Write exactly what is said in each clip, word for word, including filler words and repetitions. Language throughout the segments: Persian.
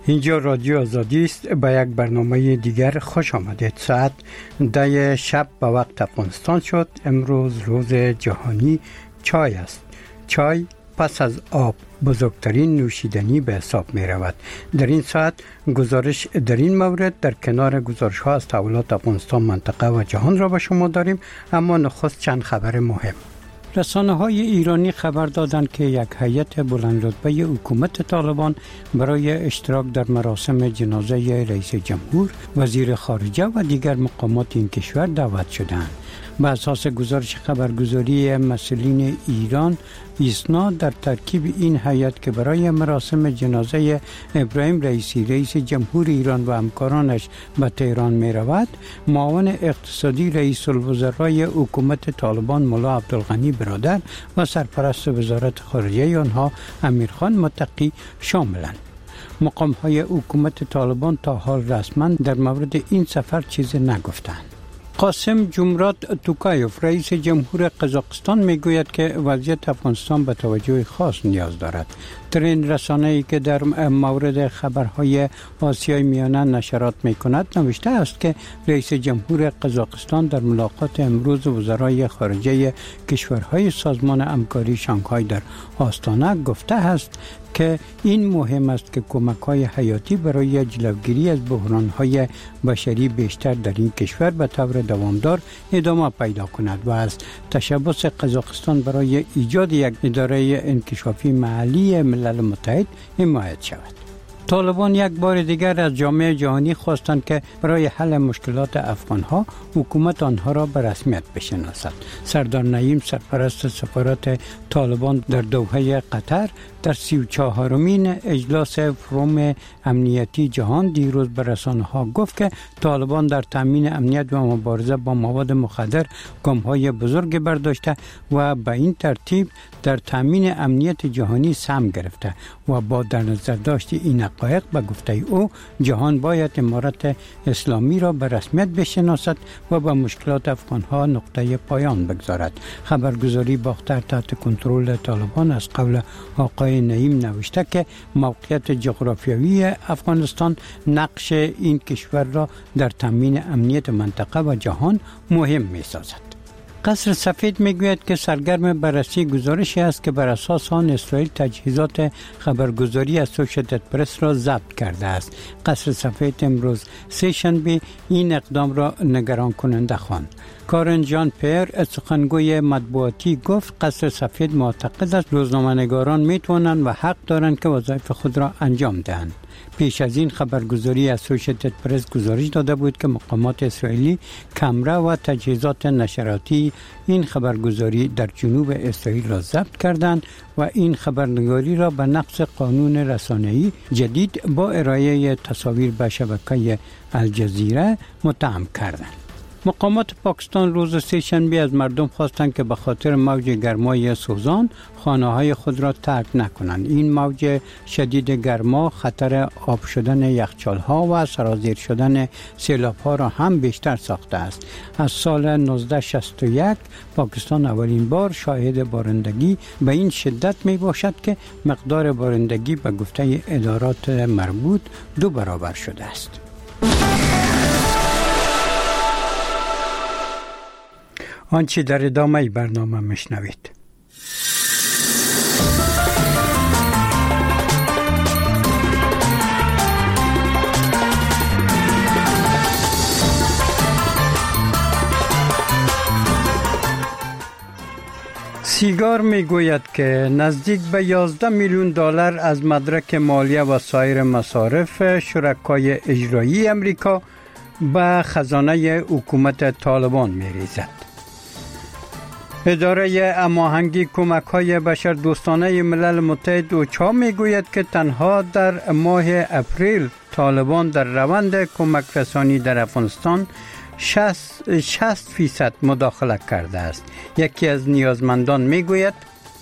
اینجا رادیو آزادی است. به یک برنامه دیگر خوش آمدید. ساعت ده شب به وقت افغانستان شد. امروز روز جهانی چای است. چای پس از آب بزرگترین نوشیدنی به حساب می رود. در این ساعت گزارش در این مورد در کنار گزارش ها از تحولات افغانستان، منطقه و جهان را به شما داریم، اما نخست چند خبر مهم. رسانه های ایرانی خبر دادند که یک هیئت بلند رتبه حکومت طالبان برای اشتراک در مراسم جنازه رئیس جمهور، وزیر خارجه و دیگر مقامات این کشور دعوت شدند. به اساس گزارش خبرگزاری مسئولین ایران، ایسنا در ترکیب این هیئت که برای مراسم جنازه ابراهیم رئیسی رئیس جمهور ایران و همکارانش به تهران می رود، معاون اقتصادی رئیس الوزرای حکومت طالبان مولا عبدالغنی برادر و سرپرست وزارت خارجه آنها امیرخان متقی شاملند. مقام های حکومت طالبان تا حال رسما در مورد این سفر چیزی نگفتند. قاسم جمرات توکایوف رئیس جمهور قزاقستان میگوید که وضعیت افغانستان به توجه خاص نیاز دارد. در این رسانه‌ای که در مورد خبرهای آسیای میانه نشرات میکند نوشته است که رئیس جمهور قزاقستان در ملاقات امروز وزرای خارجه کشورهای سازمان همکاری شانگهای در آستانه گفته است که این مهم است که کمک‌های حیاتی برای جلوگیری از بحران‌های بشری بیشتر در این کشور به طور دوامدار ادامه پیدا کند و از تشبث قزاقستان برای ایجاد یک اداره انکشافی محلی ملل متحد حمایت شود. طالبان یک بار دیگر از جامعه جهانی خواستند که برای حل مشکلات افغانها حکومت آنها را به رسمیت بشناسد. سردار نعیم سرپرست سفارت طالبان در دوحه قطر در سی و چهارمین اجلاس فروم امنیتی جهان دیروز به رسانه‌ها گفت که طالبان در تامین امنیت و مبارزه با مواد مخدر گام‌های بزرگ برداشته و به این ترتیب در تامین امنیت جهانی سهم گرفته و با در نظر داشت این حقایق به گفته او جهان باید امارت اسلامی را به رسمیت بشناسد و به مشکلات افغانها نقطه پایان بگذارد. خبرگزاری باختر تحت کنترل طالبان از قول آقای نعیم نوشته که موقعیت جغرافیایی افغانستان نقش این کشور را در تامین امنیت منطقه و جهان مهم می سازد. قصر سفید میگوید که سرگرم بررسی گزارشی است که بر اساس آن اسرائیل تجهیزات خبرگزاری اسوسییتد پرس را ضبط کرده است. قصر سفید امروز سه شنبه این اقدام را نگران کننده خواند. کارن جان پیر سخنگوی مطبوعاتی گفت قصر سفید معتقد است روزنامه‌نگاران میتوانند و حق دارند که وظایف خود را انجام دهند. پیش از این خبرگزاری اسوسییتد پرس گزارش داده بود که مقامات اسرائیلی کامرا و تجهیزات نشراتی این خبرگزاری در جنوب اسرائیل را ضبط کردند و این خبرنگاری را به نقض قانون رسانه‌ای جدید با ارائه تصاویر به شبکه الجزیره متهم کردند. مقامات پاکستان روز سه شنبه از مردم خواستند که به خاطر موج گرمای سوزان خانه‌های خود را ترک نکنند. این موج شدید گرما خطر آب شدن یخچال‌ها و سرازیر شدن سیلاب‌ها را هم بیشتر ساخته است. از سال نوزده شصت و یک پاکستان اولین بار شاهد بارندگی به این شدت می باشد که مقدار بارندگی به گفته ادارات مربوط دو برابر شده است. آنچه در ادامه برنامه میشنوید. سیگار میگوید که نزدیک به یازده میلیون دلار از مدرک مالیه و سایر مصارف شرکای اجرایی امریکا به خزانه حکومت طالبان میریزد. اداره هماهنگی کمک‌های بشردوستانه ملل متحد اوچا میگوید که تنها در ماه اپریل طالبان در روند کمک رسانی در افغانستان شصت فیصد مداخله کرده است. یکی از نیازمندان میگوید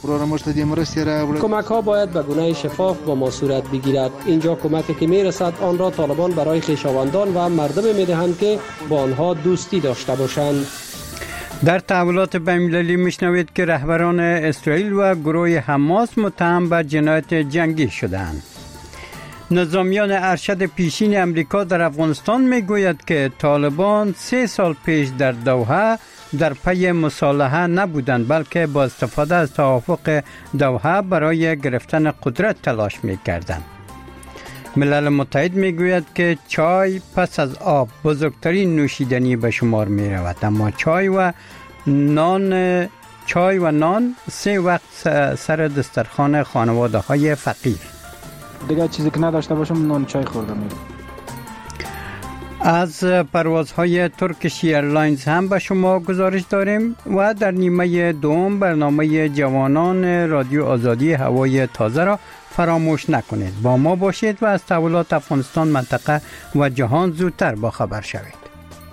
کمک ها باید به گونه شفاف با ما صورت بگیرد. اینجا کمکی که میرسد آن را طالبان برای خویشاوندان و مردم میدهند که با آنها دوستی داشته باشند. در تحولات بین‌المللی میشنوید که رهبران اسرائیل و گروه حماس متهم به جنایت جنگی شدند. نظامیان ارشد پیشین امریکا در افغانستان میگوید که طالبان سه سال پیش در دوحه در پی مصالحه نبودند، بلکه با استفاده از توافق دوحه برای گرفتن قدرت تلاش میکردند. ملل متحد میگوید که چای پس از آب بزرگترین نوشیدنی به شمار می رود، اما چای و نان چای و نان سه وقت سر دسترخوان خانواده های فقیر. دیگه چیزی که نداشته باشم نان چای خوردم. از پروازهای ترکیش ایرلاینز هم به شما گزارش داریم و در نیمه دوم برنامه جوانان رادیو آزادی هوای تازه را فراموش نکنید. با ما باشید و از تحولات افغانستان، منطقه و جهان زودتر با خبر شوید.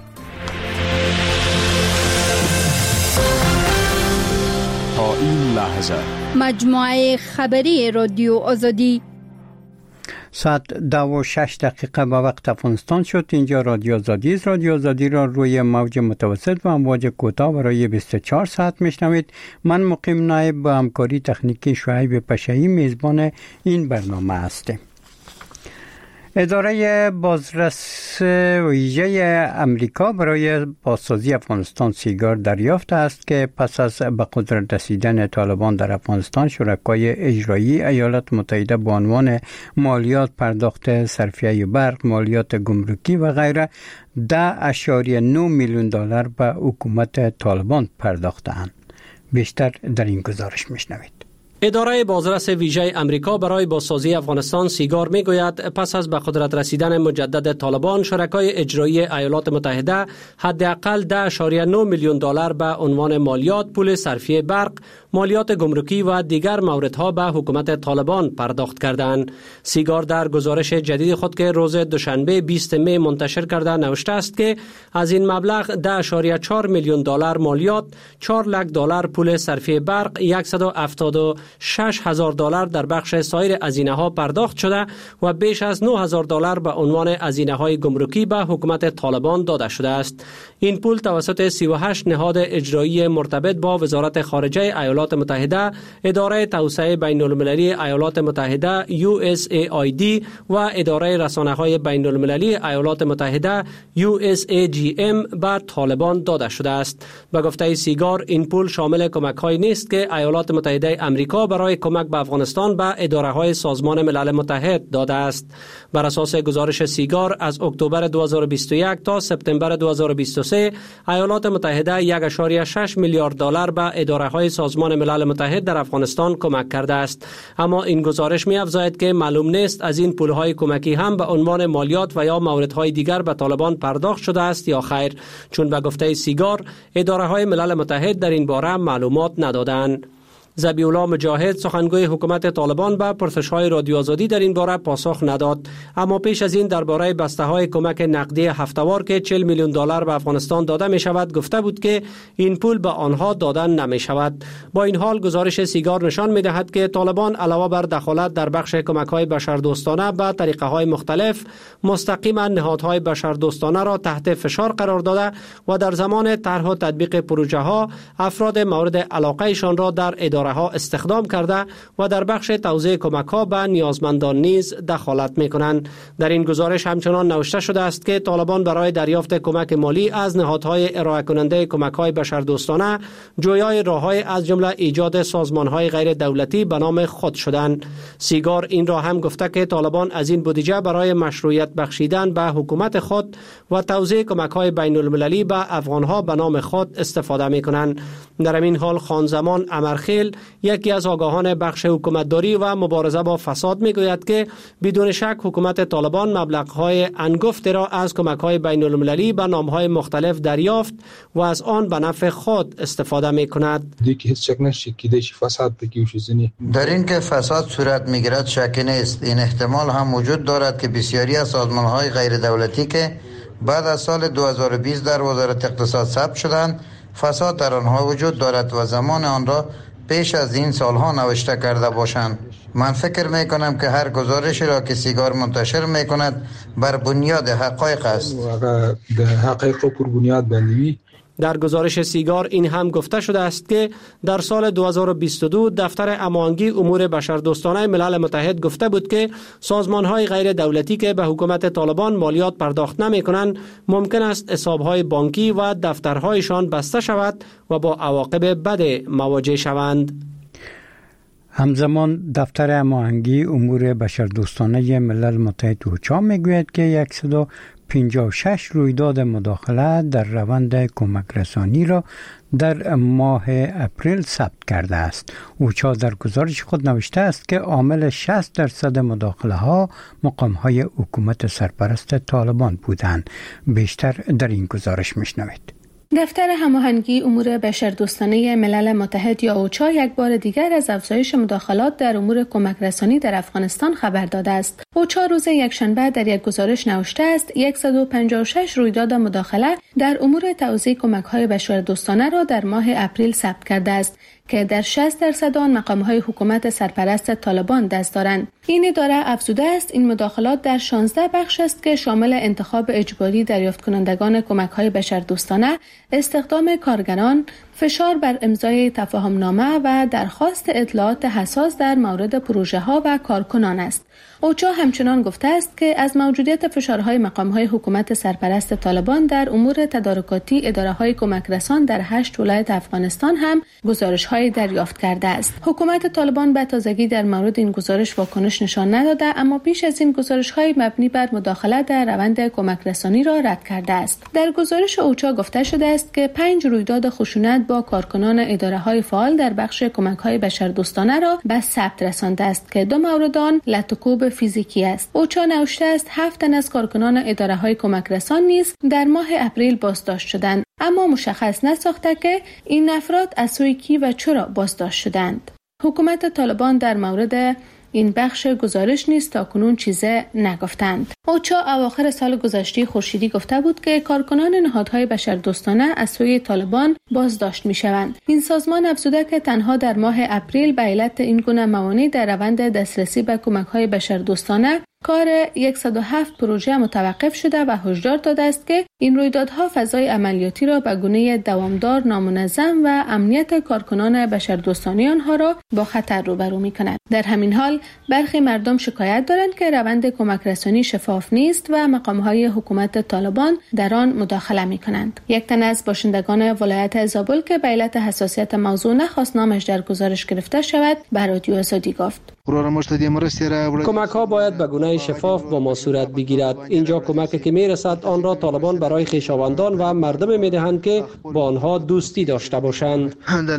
تا این لحظه مجموعه خبری رادیو آزادی ساعت دو و شش دقیقه به وقت افغانستان شد. اینجا رادیو آزادی است. رادیو آزادی را روی موج متوسط و امواج کوتاه برای بیست و چهار ساعت میشنوید. من مقیم نایب با همکاری تکنیکی شعیب پشایی میزبان این برنامه هستم. اداره بازرس ویژه امریکا برای بازسازی افغانستان سیگار دریافت است که پس از به قدرت رسیدن طالبان در افغانستان، شرکای اجرایی ایالات متحده به عنوان مالیات پرداخت صرفیه برق، مالیات گمرکی و غیره ده اشاریه نه میلیون دلار به حکومت طالبان پرداختند. بیشتر در این گزارش میشنوید. اداره بازرس ویژه امریکا برای بازسازی افغانستان سیگار میگوید پس از به قدرت رسیدن مجدد طالبان، شرکای اجرایی ایالات متحده حداقل ده اشاریه نه میلیون دلار به عنوان مالیات، پول صرفیه برق، مالیات گمرکی و دیگر موردها به حکومت طالبان پرداخت کردند. سیگار در گزارش جدید خود که روز دوشنبه بیست می منتشر کرده نوشته است که از این مبلغ ده اشاریه چهار میلیون دلار مالیات، چهار لک دلار پول صرفیه برق، صد و هفتاد و شش هزار دلار در بخش سایر هزینه‌ها پرداخت شده و بیش از نه هزار دلار به عنوان هزینه‌های گمرکی به حکومت طالبان داده شده است. این پول توسط سی و هشت نهاد اجرایی مرتبط با وزارت خارجه ایالات متحده، اداره توسعه بین‌المللی ایالات متحده یو اس ای آی دی و اداره رسانه‌های بین‌المللی ایالات متحده یو اس ای جی ام به طالبان داده شده است. به گفته سیگار، این پول شامل کمک‌هایی نیست که ایالات متحده امریکا برای کمک به افغانستان به اداره‌های سازمان ملل متحد داده است. بر اساس گزارش سیگار، از اکتبر دو هزار و بیست و یک تا سپتامبر دو هزار و بیست و سه ایالات متحده یک اشاریه شش میلیارد دلار به اداره‌های سازمان ملل متحد در افغانستان کمک کرده است. اما این گزارش می‌افزاید که معلوم نیست از این پول‌های کمکی هم به عنوان مالیات و یا موردهای دیگر به طالبان پرداخت شده است یا خیر، چون به گفته سیگار اداره‌های ملل متحد در این باره معلومات ندادند. ذبیح‌الله مجاهد، سخنگوی حکومت طالبان، به پرسش‌های رادیو آزادی در این باره پاسخ نداد، اما پیش از این درباره بسته‌های کمک نقدی هفته‌وار که چهل میلیون دلار به افغانستان داده می‌شود گفته بود که این پول به آنها دادن نمی‌شود. با این حال گزارش سیگار نشان می‌دهد که طالبان علاوه بر دخالت در بخش کمک‌های بشردوستانه به طریقه‌های مختلف، مستقیما نهادهای بشردوستانه را تحت فشار قرار داده و در زمان طرح و تطبیق پروژه‌ها افراد مورد علاقه‌شان را در اداره ها استخدام کرده و در بخش توزیع کمک ها به نیازمندان نیز دخالت می کنند. در این گزارش همچنان نوشته شده است که طالبان برای دریافت کمک مالی از نهادهای ارائه کننده کمک های بشردوستانه جویای راه‌های از جمله ایجاد سازمان های غیر دولتی به نام خود شدند. سیگار این را هم گفته که طالبان از این بودجه برای مشروعیت بخشیدن به حکومت خود و توزیع کمک های بین المللی به افغان ها به نام خود استفاده می کنند. در این حال خانزمان امرخیل، یکی از آگاهان بخش حکومتداری و مبارزه با فساد، میگوید که بدون شک حکومت طالبان مبلغ‌های انگفتی را از کمک‌های بین‌المللی به نام‌های مختلف دریافت و از آن به نفع خود استفاده می‌کند. در این که فساد صورت می‌گیرد شکی نیست. این احتمال هم وجود دارد که بسیاری از سازمان‌های غیر دولتی که بعد از سال دو هزار و بیست در وزارت اقتصاد ثبت شدند، فساد در آنها وجود دارد و زمان آن را پیش از این سالها نوشته کرده باشند. من فکر می کنم که هر گزارشی را که سیگار منتشر می کند بر بنیاد حقایق است. اگر حقایق پر بنیاد بندی در گزارش سیگار این هم گفته شده است که در سال دو هزار و بیست و دو دفتر هماهنگی امور بشردوستانه ملل متحد گفته بود که سازمان‌های غیر دولتی که به حکومت طالبان مالیات پرداخت نمی‌کنند ممکن است حساب‌های بانکی و دفترهایشان بسته شود و با عواقب بد مواجه شوند. همزمان دفتر هماهنگی امور بشردوستانه ملل متحد اوچا میگوید که صد و پنجاه و شش رویداد مداخله در روند کمک رسانی را در ماه اپریل ثبت کرده است. اوچا در گزارش خود نوشته است که عامل شصت درصد مداخله ها مقام های حکومت سرپرست طالبان بودند. بیشتر در این گزارش میشنوید. دفتر هماهنگی امور بشردوستانه ملل متحد یا اوچا یک بار دیگر از افزایش مداخلات در امور کمک رسانی در افغانستان خبر داده است. اوچا روز یکشنبه در یک گزارش نوشته است صد و پنجاه و شش رویداد مداخله در امور توزیع کمک‌های بشردوستانه را در ماه اپریل ثبت کرده است که در شصت درصد آن مقام‌های حکومت سرپرست طالبان دست دارند. این اداره افزوده است این مداخلات در شانزده بخش است که شامل انتخاب اجباری دریافت کنندگان کمک‌های بشردوستانه، استخدام کارگران، فشار بر امضای تفاهمنامه و درخواست اطلاعات حساس در مورد پروژه‌ها و کارکنان است. اوچا همچنان گفته است که از موجودیت فشارهای مقام‌های حکومت سرپرست طالبان در امور تدارکاتی اداره‌های کمک رسان در هشت ولایت افغانستان هم گزارش‌های دریافت کرده است. حکومت طالبان به تازگی در مورد این گزارش واکنش نشان نداده، اما پیش از این گزارش‌های مبنی بر مداخله در روند کمک رسانی را رد کرده است. در گزارش اوچا گفته شده است که پنج رویداد خشونت با کارکنان اداره‌های فعال در بخش کمک‌های بشردوستانه را به ثبت رسانده است که دو مورد آن لطکوب فیزیکی است. اوچا نوشته است هفت تن از کارکنان اداره‌های کمک رسان نیز در ماه اپریل بازداشت شدند، اما مشخص نساخته که این افراد از سوی کی و چرا بازداشت شدند. حکومت طالبان در مورد این بخش گزارش نیز تاکنون چیزی نگفتند. اوچا اواخر سال گذشته خورشیدی گفته بود که کارکنان نهادهای بشردوستانه از سوی طالبان بازداشت می‌شوند. این سازمان افزوده که تنها در ماه اپریل به علت این گونه موانع در روند دسترسی به کمک‌های بشردوستانه کار صد و هفت پروژه متوقف شده و هشدار داده است که این رویدادها فضای عملیاتی را به گونه دوامدار، نامنظم و امنیت کارکنان بشردوستانه آنها را با خطر روبرو می‌کند. در همین حال برخی مردم شکایت دارند که روند کمک رسانی شفاف نیست و مقام‌های حکومت طالبان در آن مداخله می‌کنند. یک تن از باشندگان ولایت زابل که به علت حساسیت موضوع نخواست نامش در گزارش گرفته شود، به رادیو آزادی گفت: کمک ها باید به گونه شفاف با ما صورت بگیرد. اینجا کمکی که میرسد آن را طالبان برای خویشاوندان و مردم میدهند که با آنها دوستی داشته باشند.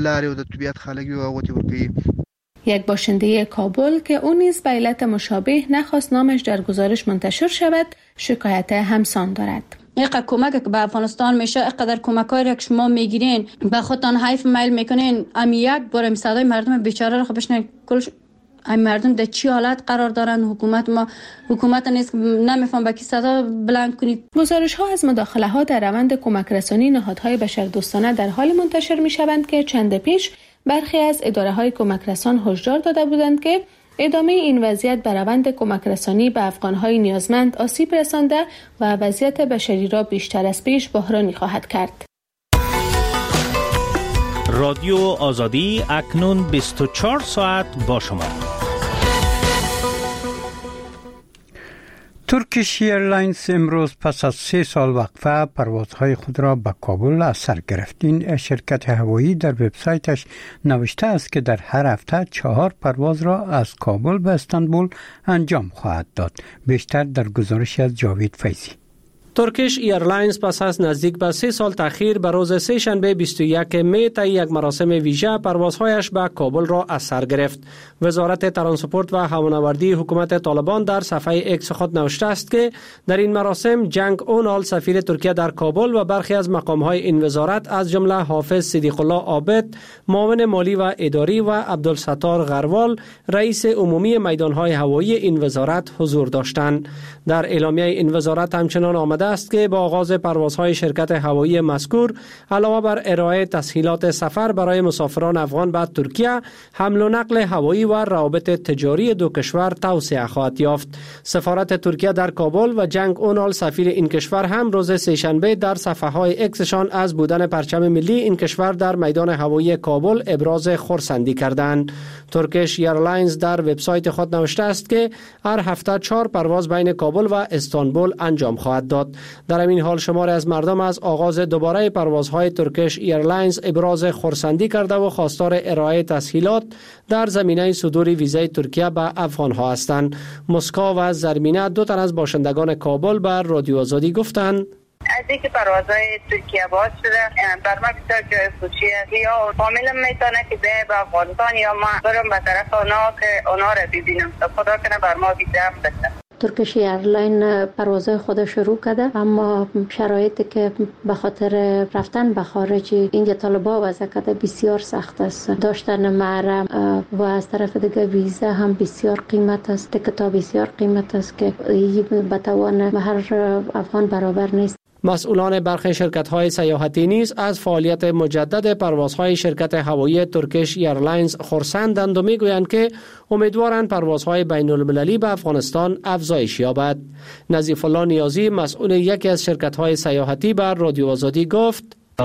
یک باشنده کابل که او نیز به علت مشابه نخواست نامش در گزارش منتشر شود، شکایت همسان دارد. اینقدر کمک که به افغانستان میشه، اینقدر کمک‌هایی را که شما میگیرین به خودتان حیف میل میکنین، امی یک بار صدای مردم بیچاره را بشنوید. کلش این مردم در چی حالت قرار دارن؟ حکومت ما حکومت نیست، نمیفهم با کی صدا بلند کنید. گزارش ها از مداخله ها در روند کمک رسانی نهادهای بشردوستانه در حال منتشر می شوند که چند پیش برخی از اداره های کمک رسان هشدار داده بودند که ادامه این وضعیت به روند کمک رسانی به افغان های نیازمند آسیب رسانده و وضعیت بشری را بیشتر از پیش بحرانی خواهد کرد. رادیو آزادی اکنون بیست و چهار ساعت با شما. ترکیش ایرلاینز امروز پس از سه سال وقفه پروازهای خود را به کابل از سر گرفت. این شرکت هوایی در وبسایتش نوشته است که در هر هفته چهار پرواز را از کابل به استانبول انجام خواهد داد. بیشتر در گزارشی از جاوید فیضی. ترکیش ایرلاینز پس از نزدیک به سه سال تأخیر به روز سه شنبه بیست و یک می طی یک مراسم ویژه پروازهایش به کابل را از سر گرفت. وزارت ترانسپورت و هوانوردی حکومت طالبان در صفحه ایکس خود نوشته است که در این مراسم جنگ اونال سفیر ترکیه در کابل و برخی از مقامهای این وزارت از جمله حافظ صدیق الله عابد، معاون مالی و اداری و عبدالستار غروال، رئیس عمومی میدانهای هوایی این وزارت حضور داشتند. در اعلامیه این وزارت همچنان آمده است که با آغاز پروازهای شرکت هوایی مذکور علاوه بر ارائه تسهیلات سفر برای مسافران افغان به ترکیه، حمل و نقل هوایی و روابط تجاری دو کشور توسعه خواهد یافت. سفارت ترکیه در کابل و جنگ اونال سفیر این کشور هم روز سه‌شنبه در صفحه های اکسشان از بودن پرچم ملی این کشور در میدان هوایی کابل ابراز خرسندی کردند. ترکیش ایرلاینز در وبسایت خود نوشته است که هر هفته چهار پرواز بین کابل و استانبول انجام خواهد داد. در این حال شماری از مردم از آغاز دوباره پروازهای ترکیش ایرلاینز ابراز خرسندی کرده و خواستار ارائه تسهیلات در زمینه صدور ویزای ترکیه به افغانها هستند. مسکو و زرمینه دو تن از باشندگان کابل به رادیو آزادی گفتند از اینکه پروازهای ترکیه باز شده بر ما بسیار جای خوشی است. یا فامیلم میتونه که بیای به افغانستان یا ما برم به طرف اونا که اونا را ببینم. خدا کنه بر ما ویزا هم بده. ترکیش ایرلاین پروازهای خود شروع کرده، اما شرایطی که به خاطر رفتن به خارج اینجا طالبا وضع کرده بسیار سخت است. داشتن محرم و از طرف دیگه ویزا هم بسیار قیمت است، تکتا بسیار قیمت است که به توان هر افغان برابر نیست. مسئولان برخی شرکت‌های سیاحتی نیز از فعالیت مجدد پروازهای شرکت هوایی ترکیش ایرلاینز خرسندند و میگویند که امیدوارند پروازهای بین المللی به افغانستان افزایش یابد. نظیف الله نیازی مسئول یکی از شرکت‌های سیاحتی بر رادیو آزادی گفت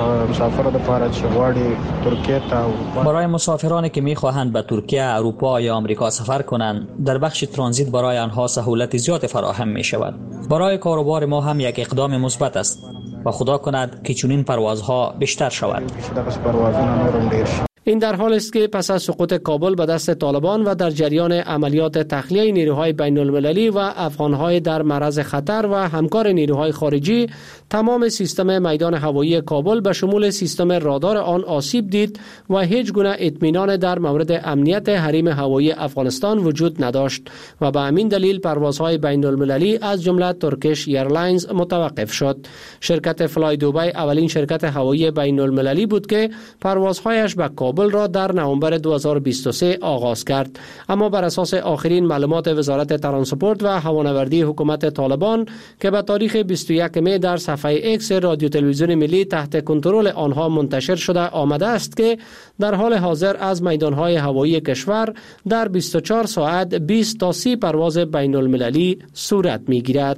برای مسافرانی که می‌خواهند به ترکیه، اروپا یا آمریکا سفر کنند، در بخش ترانزیت برای آنها سهولت زیاد فراهم می‌شود. برای کاروبار ما هم یک اقدام مثبت است و خدا کند که چنین پروازها بیشتر شود. این در حال است که پس از سقوط کابل به دست طالبان و در جریان عملیات تخلیه نیروهای بین المللی و افغانهای در معرض خطر و همکار نیروهای خارجی، تمام سیستم میدان هوایی کابل به شمول سیستم رادار آن آسیب دید و هیچ گونه اطمینان در مورد امنیت حریم هوایی افغانستان وجود نداشت و به همین دلیل پروازهای بین المللی از جمله ترکیش ایرلاینز متوقف شد. شرکت فلای دوبی اولین شرکت هوایی بین المللی بود که پروازهایش به کابل را در نوامبر دو هزار و بیست و سه آغاز کرد، اما بر اساس آخرین معلومات وزارت ترانسپورت و هوانوردی حکومت طالبان که به تاریخ بیست و یک می در صفحه ایکس رادیو تلویزیون ملی تحت کنترل آنها منتشر شده آمده است که در حال حاضر از میدانهای هوایی کشور در بیست و چهار ساعت بیست تا سی پرواز بین المللی صورت می گیرد.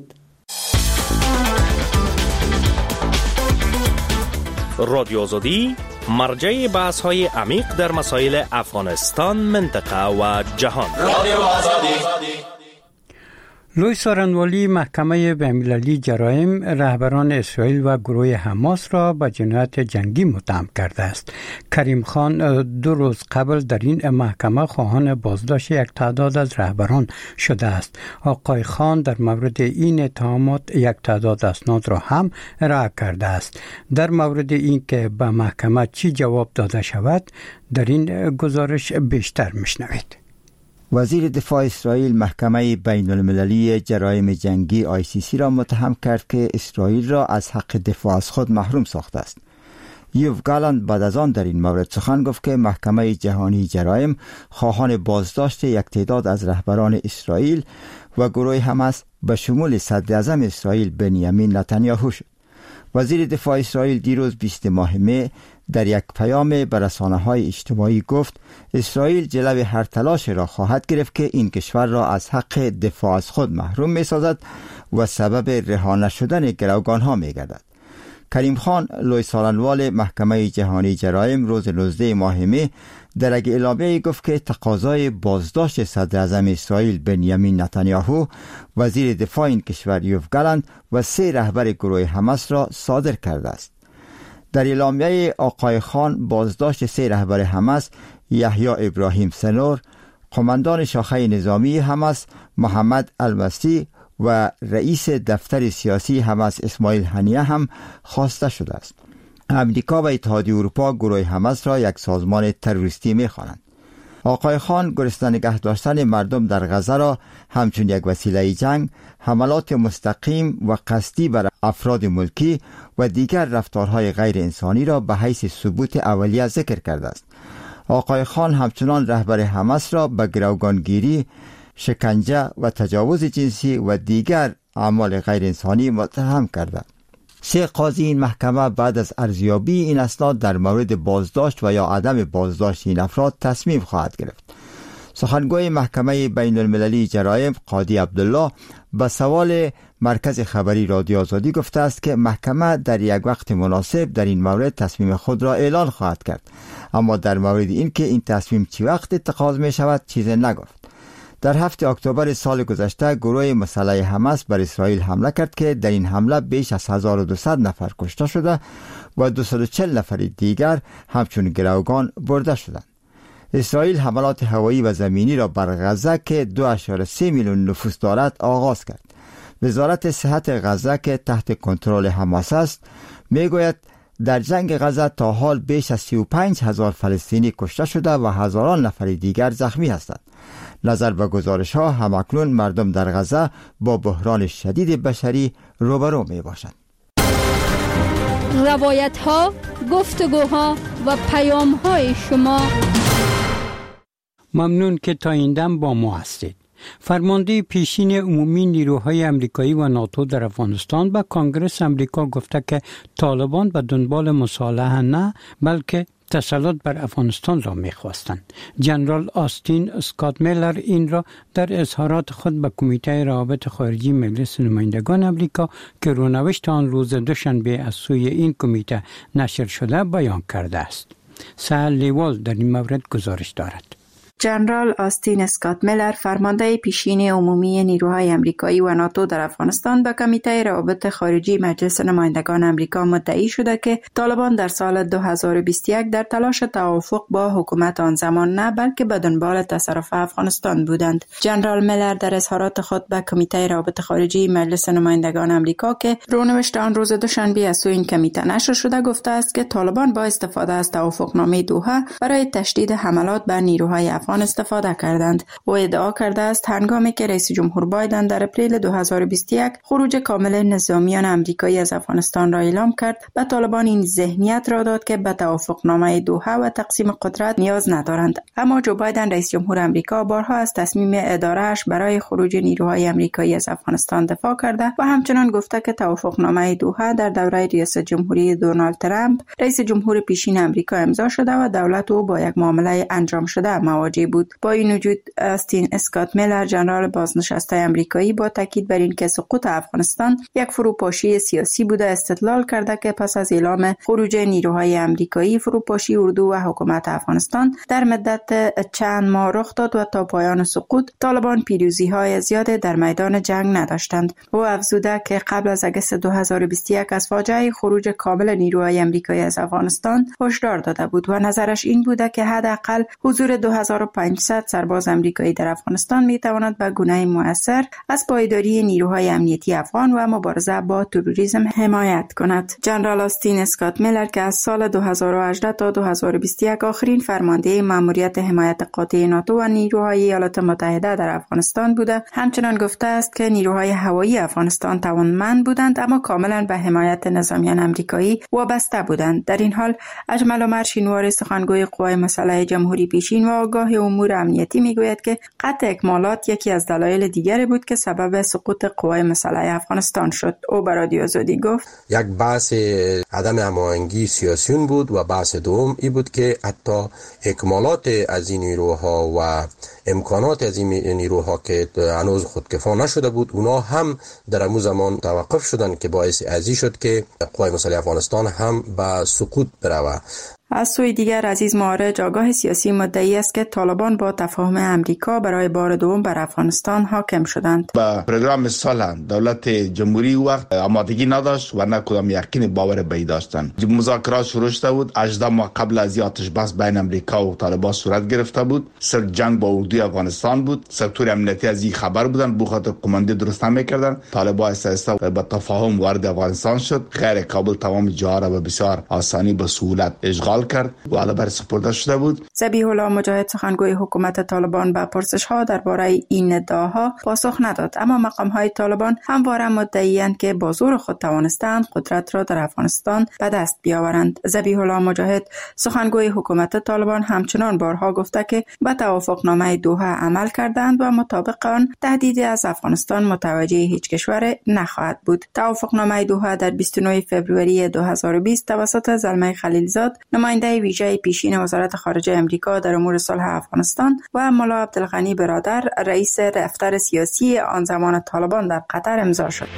رادیو آزادی مرجع بحث های عمیق در مسائل افغانستان، منطقه و جهان. رادیو آزادی. لوی سارنوالی محکمه بین‌المللی جرایم رهبران اسرائیل و گروه حماس را به جنایت جنگی متهم کرده است. کریم خان دو روز قبل در این محکمه خواهان بازداشت یک تعداد از رهبران شده است. آقای خان در مورد این اتهامات یک تعداد اسناد را هم ارائه کرده است. در مورد این که به محکمه چی جواب داده شود در این گزارش بیشتر میشنوید. وزیر دفاع اسرائیل محکمه بین المللی جرایم جنگی آی سی سی را متهم کرد که اسرائیل را از حق دفاع از خود محروم ساخته است. یوف گالند بعد از آن در این مورد سخن گفت که محکمه جهانی جرایم خواهان بازداشت یک تعداد از رهبران اسرائیل و گروه حماس به شمول صدراعظم اسرائیل بنیامین نتانیاهو شد. وزیر دفاع اسرائیل دیروز بیست ماه می در یک پیام به رسانه‌های اجتماعی گفت اسرائیل جلوی هر تلاش را خواهد گرفت که این کشور را از حق دفاع از خود محروم می‌سازد و سبب رها نشدن گروگان‌ها می‌گردد. کریم خان لوی سارنوال محکمه جهانی جرایم روز نوزده ماه می در یک اعلامیه گفت که تقاضای بازداشت صدراعظم اسرائیل بنیامین نتانیاهو، وزیر دفاع این کشور یوف گالند و سه رهبر گروه حماس را صادر کرده است. در اعلامیه آقای خان بازداشت سه رهبر حماس یحیی ابراهیم سنور، قماندان شاخه نظامی حماس محمد المسی و رئیس دفتر سیاسی حماس اسماعیل هنیه هم خواسته شده است. امریکا و اتحادیه اروپا گروه حماس را یک سازمان تروریستی می‌خوانند. آقای خان گرسنه نگه داشتن مردم در غزه را همچون یک وسیله جنگ، حملات مستقیم و قصدی بر افراد ملکی و دیگر رفتارهای غیر انسانی را به حیث ثبوت اولیه ذکر کرده است. آقای خان همچنان رهبر حماس را به گروگانگیری، شکنجه و تجاوز جنسی و دیگر اعمال غیر انسانی متهم کرده. سه قاضی این محکمه بعد از ارزیابی این اسناد در مورد بازداشت و یا عدم بازداشت این افراد تصمیم خواهد گرفت. سخنگوی محکمه بین المللی جرایم قاضی عبدالله به سوال مرکز خبری رادیو آزادی گفته است که محکمه در یک وقت مناسب در این مورد تصمیم خود را اعلان خواهد کرد، اما در مورد این که این تصمیم چی وقت اتخاذ می شود چیزی نگفت. در هفته اکتبر سال گذشته گروه مسلح حماس بر اسرائیل حمله کرد که در این حمله بیش از هزار و دویست نفر کشته شده و دویست و چهل نفر دیگر همچون گروگان برده شدند. اسرائیل حملات هوایی و زمینی را بر غزه که دو ممیز سه میلیون نفوس دارد آغاز کرد. وزارت صحت غزه که تحت کنترل حماس است میگوید در جنگ غزه تا حال بیش از سی و پنج هزار فلسطینی کشته شده و هزاران نفر دیگر زخمی هستند. نظر به گزارش ها همکنون مردم در غزه با بحران شدید بشری روبرو می باشند. روایت ها، گفتگوها و پیام های شما. ممنون که تا این دم با ما هستید. فرمانده پیشین عمومی نیروهای امریکایی و ناتو در افغانستان به کانگرس امریکا گفته که طالبان به دنبال مصالحه نه بلکه تسلط بر افغانستان را می‌خواستند. جنرال آستین اسکات میلر این را در اظهارات خود به کمیته روابط خارجی مجلس نمایندگان امریکا که رونوشت آن روز دوشنبه از سوی این کمیته نشر شده بیان کرده است. سهل لیوال در این مورد گزارش دارد. جنرال آستین اسکات میلر فرمانده پیشین عمومی نیروهای امریکایی و ناتو در افغانستان به کمیته روابط خارجی مجلس نمایندگان امریکا مدعی شده که طالبان در سال دو هزار و بیست و یک در تلاش توافق با حکومت آن زمان نه بلکه به دنبال تصرف افغانستان بودند. جنرال میلر در اظهارات خود به کمیته روابط خارجی مجلس نمایندگان امریکا که رونوشت آن روز دوشنبه از سوی این کمیته نشر شده گفته است که طالبان با استفاده از توافقنامه دوحه برای تشدید حملات بر نیروهای افغان استفاده کردند. او ادعا کرده است هنگامی که رئیس جمهور بایدن در اپریل دو هزار و بیست و یک خروج کامل نظامیان امریکایی از افغانستان را اعلام کرد، به طالبان این ذهنیت را داد که به توافقنامه دوحه و تقسیم قدرت نیاز ندارند. اما جو بایدن رئیس جمهور امریکا بارها از تصمیم اداره‌اش برای خروج نیروهای امریکایی از افغانستان دفاع کرده و همچنان گفته که توافقنامه دوحه در دوره ریاست جمهوری دونالد ترامپ رئیس جمهور پیشین امریکا امضا شده و دولت او با یک معامله انجام شده مواجه بود. با این وجود آستین اسکات میلر جنرال بازنشسته امریکایی با تاکید بر اینکه سقوط افغانستان یک فروپاشی سیاسی بوده استدلال کرده که پس از اعلام خروج نیروهای امریکایی فروپاشی اردو و حکومت افغانستان در مدت چند ماه رخ داد و تا پایان سقوط طالبان پیروزی‌های زیاد در میدان جنگ نداشتند. او افزوده که قبل از آگوست دو هزار و بیست و یک از فاجعه خروج کامل نیروهای امریکایی از افغانستان هشدار داده بود و نظرش این بوده که حداقل حضور دو هزار و پانصد سرباز امریکایی در افغانستان میتواند به گونه مؤثر از پایداری نیروهای امنیتی افغان و مبارزه با تروریسم حمایت کند. جنرال آستین اسکات میلر که از سال دو هزار و هجده تا دو هزار و بیست و یک آخرین فرمانده مأموریت حمایت قاطع ناتو و نیروهای ایالات متحده در افغانستان بوده، همچنان گفته است که نیروهای هوایی افغانستان توانمند بودند اما کاملا به حمایت نظامیان امریکایی وابسته بودند. در این حال اجمل عمر شینواری سخنگوی قوای مسلح جمهوری پیشین و آگاه امور امنیتی میگوید که قطع اکمالات یکی از دلایل دیگری بود که سبب سقوط قوای مسلح افغانستان شد. او به رادیو آزادی گفت یک بحث عدم هماهنگی سیاسیون بود و بحث دوم این بود که حتی اکمالات از این نیروها و امکانات از این نیروها که هنوز خودکفا نشده بود اونا هم در همون زمان توقف شدن که باعث ازی شد که قوای مسلح افغانستان هم به سقوط برود. از سوی دیگر عزیز معارج آگاه سیاسی مدعی است که طالبان با تفاهم امریکا برای بار دوم بر افغانستان حاکم شدند. با پروگرام صلح دولت جمهوری وقت آمادگی نداشت و نه کدام یقین باور به داشتن. مذاکرات شروع شده بود. هجده ماه قبل از آتش بس بین امریکا و طالبان صورت گرفته بود. سر جنگ با اردوی افغانستان بود. سکتور امنیتی از این خبر بودن، بخاطر کماندی درست نمیکردن. طالبان اساسا به تفاهم وارد افغانستان شد. غیر قابل تمام جاها را به بسیار آسانی به سهولت اشغال کرد و علاوه سپرده شده بود. ذبیح الله مجاهد سخنگوی حکومت طالبان به پرسش‌ها درباره این ادعاها پاسخ نداد، اما مقام‌های طالبان همواره مدعی‌اند که با زور خود توانستند قدرت را در افغانستان به دست بیاورند. ذبیح الله مجاهد سخنگوی حکومت طالبان همچنان بارها گفته که به توافقنامه دوحه عمل کردند و مطابق آن تهدیدی از افغانستان متوجه هیچ کشور نخواهد بود. توافقنامه دوحه در بیست و نه فوریه دو هزار و بیست توسط زلمه خلیلزاد نماینده ویژه پیشین وزارت خارجه آمریکا در امور صلح افغانستان و ملا عبدالغنی برادر رئیس دفتر سیاسی آن زمان طالبان در قطر امضا شد.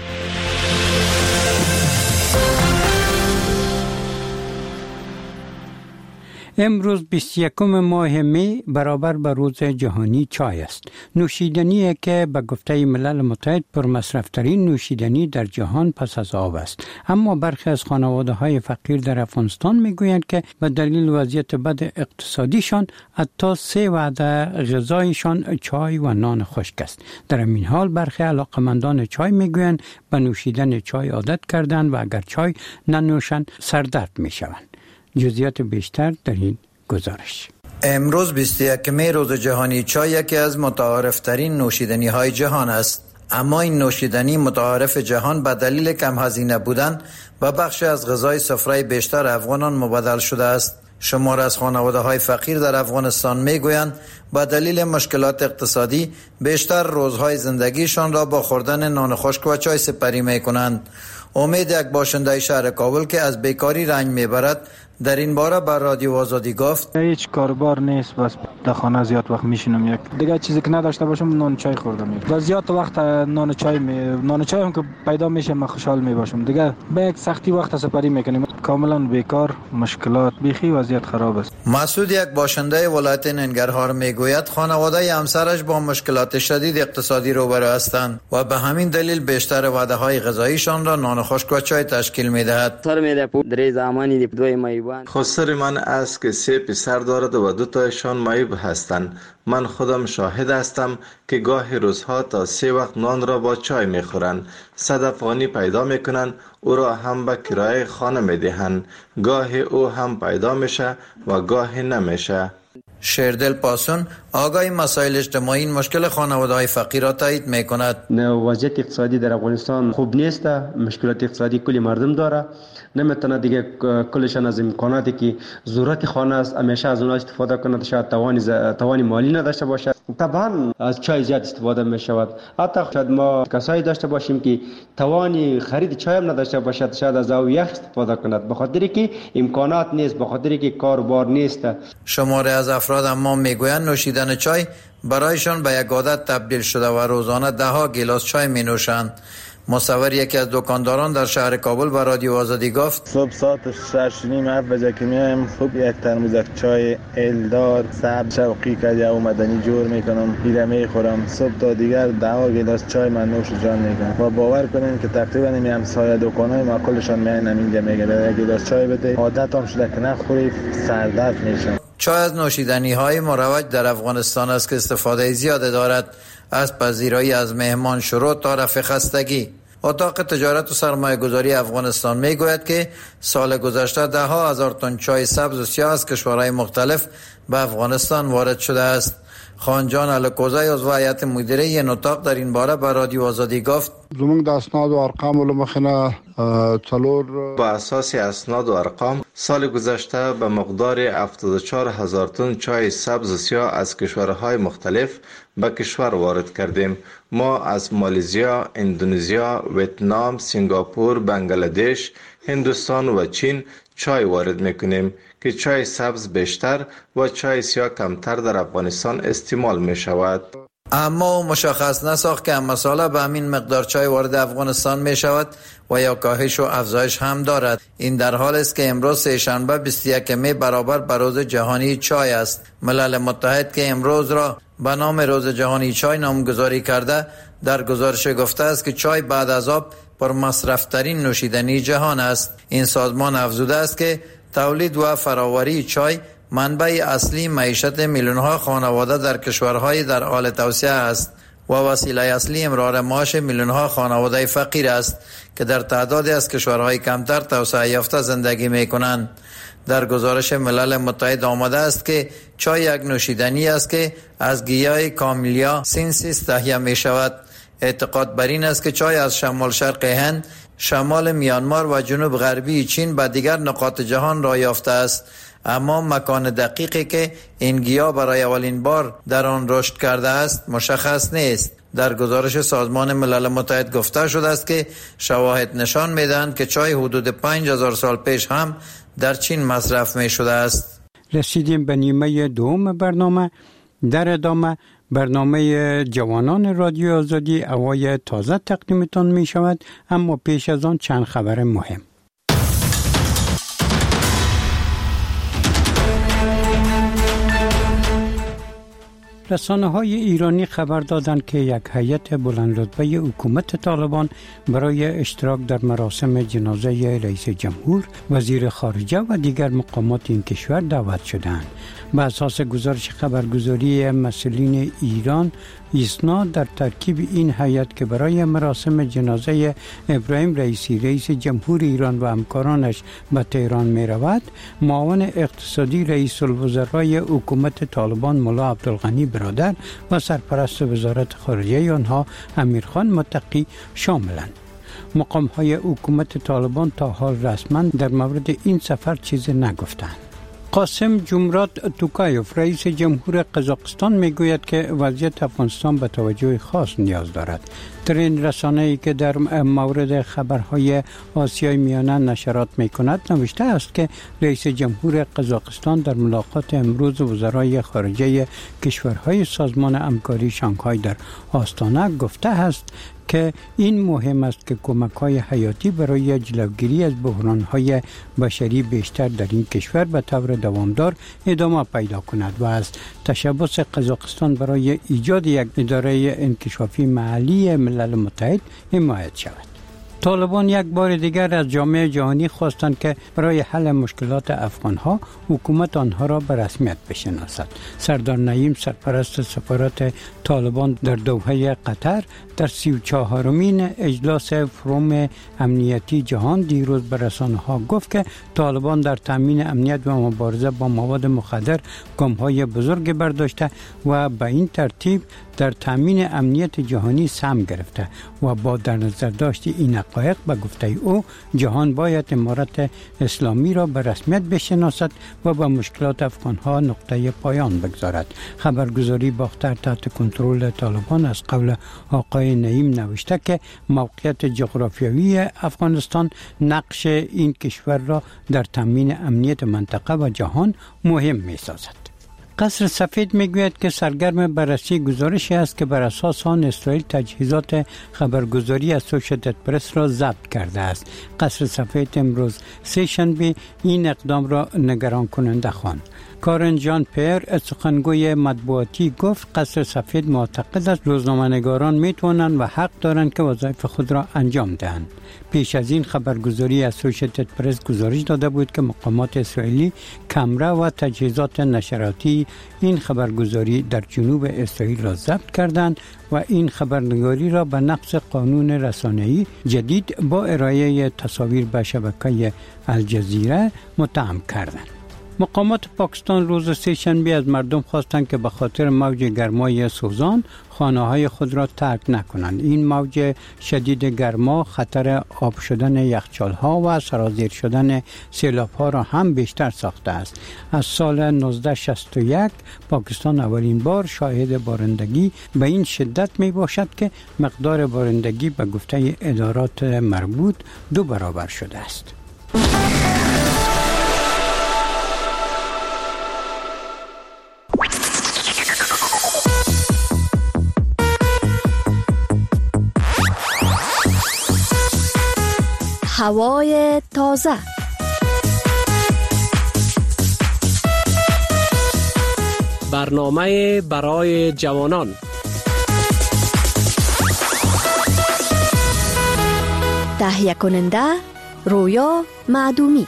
امروز بیست و یکم ماه می برابر به روز جهانی چای است. نوشیدنی که به گفته ملل متحد پر مصرفترین نوشیدنی در جهان پس از آب است. اما برخی از خانواده های فقیر در افغانستان می گویند که به دلیل وضعیت بد اقتصادیشان حتی سه وعده غذایشان چای و نان خشک است. در این حال برخی علاقمندان چای می گویند به نوشیدن چای عادت کردند و اگر چای ننوشند سردرد می شوند. جزئیات بیشتر در این گزارش. امروز بیست و یکم روز جهانی چای یکی از متعارفترین نوشیدنی های جهان است. اما این نوشیدنی متعارف جهان به دلیل کم هزینه بودن و بخش از غذای سفره بیشتر افغانان مبدل شده است. شمار از خانواده های فقیر در افغانستان می گویند با دلیل مشکلات اقتصادی بیشتر روزهای زندگیشان را با خوردن نان خشک و چای سپری می کنند. امید یک باشنده شهر کابل که از بیکاری رنج میبرد در این باره بر رادیو آزادی گفت هیچ کاربار نیست، بس در خانه زیاد وقت میشینم، یک دیگه چیزی که نداشته باشم نان چای خوردم و زیاد وقت نان چای می نان چای هم که پیدا میشه من خوشحال میباشم. دیگه به یک سختی وقت سپری میکنیم، کاملا بیکار، مشکلات بیخی وضعیت خراب است. مسعود یک باشنده ولایت ننگرهار میگوید خانواده همسرش با مشکلات شدید اقتصادی روبرو هستند و به همین دلیل بیشتر وعده های غذاییشان را نان خشک و چای تشکیل میدهد. سر میده در زمانی دوی مای خسر من است که سه پسر دارد و دو تایشان معیوب هستند. من خودم شاهد هستم که گاهی روزها تا سه وقت نان را با چای میخورند. صد افغانی پیدا میکنند، او را هم به کرایه خانه میدهند. گاهی او هم پیدا میشه و گاهی نمیشه. شیردل پاسون آگاهی مسائل اجتماعی این مشکل خانواده‌های فقیر را تایید میکند. وضعیت اقتصادی در افغانستان خوب نیست، مشکلات اقتصادی کلی مردم داره، نمیتونه دیگه کلشان از امکاناتی که ضرورت خانه است همیشه از اونها استفاده کنه، شاید توانی ز... توانی مالی نداشته باشه. طبعا از چای زیاد استفاده میشود، حتی شاید ما کسایی داشته باشیم که توانی خرید چای هم نداشته باشد، شاید از او یخ استفاده کند، به خاطری که امکانات نیست، به خاطری که کاربار نیست. شماره از افراد اما میگویند نوشیدن چای برایشان به یک عادت تبدیل شده و روزانه ده ها گیلاس چای می نوشند. مصور یکی از دکانداران در شهر کابل به رادیو آزادی گفت صبح ساعت شش نیم هفت بجه که میایم خوب یک ترموز چای الدار سبز شوقی که یا مدنی جور میکنم پیره میخورم، صبح تا دیگر ده ها گلاس چای من نوش جان میکنم و باور کنین که تقریبا این همسایه دکانای ما کلشان میایم اینجا میگه یک گلاس چای بده، عادتم شده که نخوری سردرد میشم. چای از نوشیدنی های مروج در افغانستان است که استفاده زیاد دارد، از پذیرایی از مهمان شروع تا رفع خستگی. اتاق تجارت و سرمایه گذاری افغانستان می گوید که سال گذشته ده ها هزار تن چای سبز و سیاه از کشورهای مختلف به افغانستان وارد شده است. خانجان الکوزی عضو هیئت مدیره این اتاق در این باره به رادیو آزادی گفت زمونږ د اسناد و ارقام له مخې نه څلور با اساس اسناد و ارقام سال گذشته به مقدار هفتاد و چهار هزار تن چای سبز و سیاه از کشورهای مختلف به کشور وارد کردیم. ما از مالزیا، اندونزیا، ویتنام، سنگاپور، بنگلادش، هندوستان و چین چای وارد میکنیم که چای سبز بیشتر و چای سیاه کمتر در افغانستان استعمال می شود. اما مشخص نساخت که مساله به همین مقدار چای وارد افغانستان می شود و یا کاهش و افزایش هم دارد. این در حال است که امروز سه شنبه بیست و یکم می برابر به روز جهانی چای است. ملل متحد که امروز را به نام روز جهانی چای نامگذاری کرده در گزارش گفته است که چای بعد از آب پر مصرف ترین نوشیدنی جهان است. این سازمان افزوده است که تولید و فراوری چای منبع اصلی معیشت میلیون‌ها خانواده در کشورهای در حال توسعه است و وسیله اصلی امرار معاش میلیون‌ها خانواده فقیر است که در تعدادی از کشورهای کمتر توسعه یافته زندگی می‌کنند. در گزارش ملل متحد آمده است که چای یک نوشیدنی است که از گیاه کامیلیا سینسیس تهیه می شود. اعتقاد بر این است که چای از شمال شرق هند، شمال میانمار و جنوب غربی چین به دیگر نقاط جهان راه یافته است، اما مکان دقیقی که این گیاه برای اولین بار در آن رشد کرده است مشخص نیست. در گزارش سازمان ملل متحد گفته شده است که شواهد نشان می‌دهند که چای حدود پنج هزار سال پیش هم در چین مصرف می شده است. رسیدیم به نیمه دوم برنامه. در ادامه برنامه جوانان رادیو آزادی هوای تازه تقدیمتان می شود، اما پیش از آن چند خبر مهم. رسانه‌های ایرانی خبر دادند که یک هیئت بلندرتبه حکومت طالبان برای اشتراک در مراسم جنازه رئیس جمهور، وزیر خارجه و دیگر مقامات این کشور دعوت شدند. بر اساس گزارش خبرگزاری مسئولین ایران، ایسنا در ترکیب این هیئت که برای مراسم جنازه ابراهیم رئیسی رئیس جمهور ایران و همکارانش به تهران می رود، معاون اقتصادی رئیس الوزرای حکومت طالبان ملا عبدالغنی برادر و سرپرست وزارت خارجه آنها امیرخان متقی شاملند. مقام‌های حکومت طالبان تا حال رسما در مورد این سفر چیزی نگفتند. قاسم جمرات توکایوف رئیس جمهور قزاقستان میگوید که وضعیت افغانستان به توجه خاص نیاز دارد. در این رسانه‌ای که در مورد خبرهای آسیای میانه نشرات میکند نوشته است که رئیس جمهور قزاقستان در ملاقات امروز وزرای خارجه کشورهای سازمان همکاری شانگهای در آستانه گفته است که این مهم است که کمک‌های حیاتی برای جلوگیری از بحران‌های بشری بیشتر در این کشور به طور دوامدار ادامه پیدا کند و از تشبث قزاقستان برای ایجاد یک اداره انکشافی محلی ملل متحد حمایت شود. طالبان یک بار دیگر از جامعه جهانی خواستند که برای حل مشکلات افغانها حکومت آنها را به رسمیت بشناسد. سردار نعیم سرپرست سفارت طالبان در دوحه قطر در سی و چهارمین اجلاس فروم امنیتی جهان دیروز به رسانه‌ها گفت که طالبان در تامین امنیت و مبارزه با مواد مخدر گام‌های بزرگ برداشته و به این ترتیب در تامین امنیت جهانی سهم گرفته و با در نظر داشت این حقایق به گفته او جهان باید امارت اسلامی را به رسمیت بشناسد و به مشکلات افغانها نقطه پایان بگذارد. خبرگزاری باختر تحت کنترل طالبان از قول آقای نعیم نوشته که موقعیت جغرافیایی افغانستان نقش این کشور را در تامین امنیت منطقه و جهان مهم می سازد. قصر سفید میگوید که سرگرم بررسی گزارشی است که بر اساس آن اسرائیل تجهیزات خبرگزاری اسوشییتد پرس را ضبط کرده است. قصر سفید امروز سه شنبه این اقدام را نگران کننده خواند. کارن جان پیر سخنگوی مطبوعاتی گفت قصر سفید معتقد است روزنامه‌نگاران میتوانند و حق دارند که وظایف خود را انجام دهند. پیش از این خبرگزاری اسوشییتد پرس گزارش داده بود که مقامات اسرائیلی کامره و تجهیزات نشراتی این خبرگزاری در جنوب اسرائیل را ضبط کردند و این خبرنگاری را به نقض قانون رسانه‌ای جدید با ارائه تصاویر به شبکه الجزیره متهم کردند. مقامات پاکستان روز سه شنبه از مردم خواستند که به خاطر موج گرمای سوزان خانه‌های خود را ترک نکنند. این موج شدید گرما خطر آب شدن یخچال‌ها و سرازیر شدن سیلاب‌ها را هم بیشتر ساخته است. از سال نوزده شصت و یک پاکستان اولین بار شاهد بارندگی به این شدت می باشد که مقدار بارندگی به گفته ادارات مربوط دو برابر شده است. هوای تازه. برنامه برای جوانان. تهیه کننده رویا معدومی.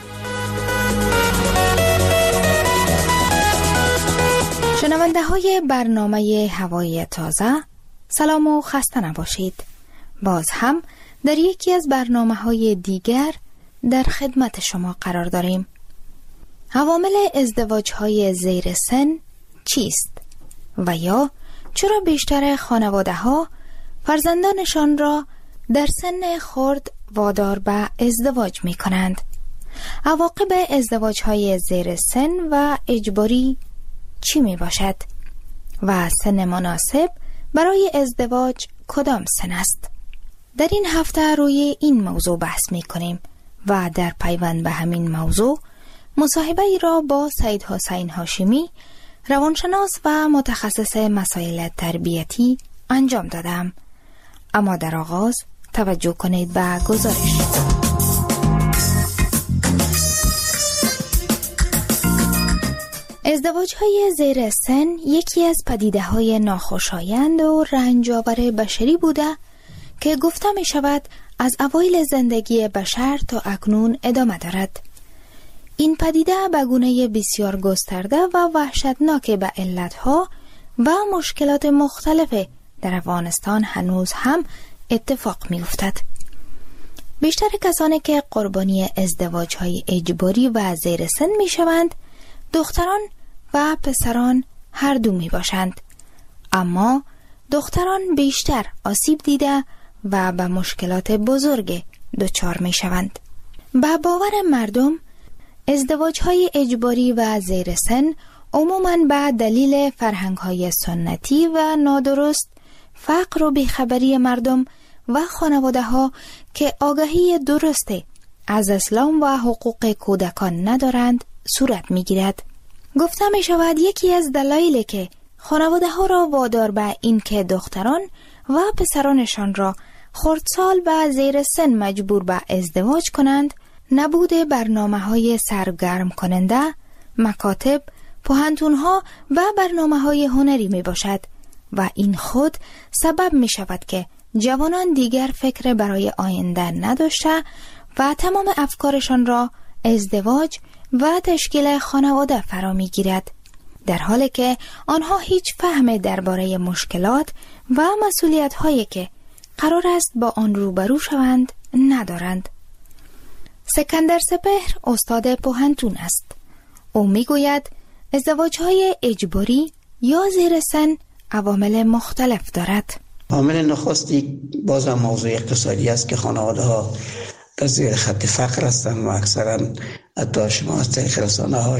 شنونده های برنامه هوای تازه، سلام و خسته نباشید. باز هم در یکی از برنامه‌های دیگر در خدمت شما قرار داریم. عوامل ازدواج‌های زیر سن چیست و یا چرا بیشتر خانواده‌ها فرزندانشان را در سن خرد وادار به ازدواج می‌کنند؟ عواقب ازدواج‌های زیر سن و اجباری چی میباشد؟ و سن مناسب برای ازدواج کدام سن است؟ در این هفته روی این موضوع بحث می‌کنیم و در پیوند به همین موضوع مصاحبه ای را با سید حسین هاشمی، روانشناس و متخصص مسائل تربیتی انجام دادم. اما در آغاز توجه کنید به گزارش. ازدواج‌های زیر سن یکی از پدیده‌های ناخوشایند و رنج‌آور بشری بوده که گفته می شود از اوایل زندگی بشر تا اکنون ادامه دارد. این پدیده به گونه بسیار گسترده و وحشتناک به علتها و مشکلات مختلف در افغانستان هنوز هم اتفاق می افتد. بیشتر کسانی که قربانی ازدواج‌های اجباری و زیر سن می شوند دختران و پسران هر دو می باشند. اما دختران بیشتر آسیب دیده و به مشکلات بزرگ دچار می شوند. به باور مردم ازدواج‌های اجباری و زیر سن عموماً به دلیل فرهنگ‌های سنتی و نادرست، فقر و بیخبری مردم و خانواده‌ها که آگاهی درسته از اسلام و حقوق کودکان ندارند صورت می‌گیرد. گفته می شود یکی از دلایلی که خانواده‌ها را وادار به این که دختران و پسرانشان را خردسال و زیر سن مجبور به ازدواج کنند، نبود برنامه‌های سرگرم کننده، مکاتب، پوهنتون‌ها و برنامه‌های هنری می باشد و این خود سبب می شود که جوانان دیگر فکر برای آینده نداشته و تمام افکارشان را ازدواج و تشکیل خانواده فرا می گیرد، در حالی که آنها هیچ فهم درباره مشکلات و مسئولیت هایی که قرار است با آن روبرو شوند ندارند. سکندر سپهر استاد پوهنتون است. او می گوید ازدواج‌های اجباری یا زیر سن عوامل مختلف دارد. عامل نخستی بازم موضوع اقتصادی است که خانواده ها در زیر خط فقر هستند و اکثرا حتی شما از طریق رسانه ها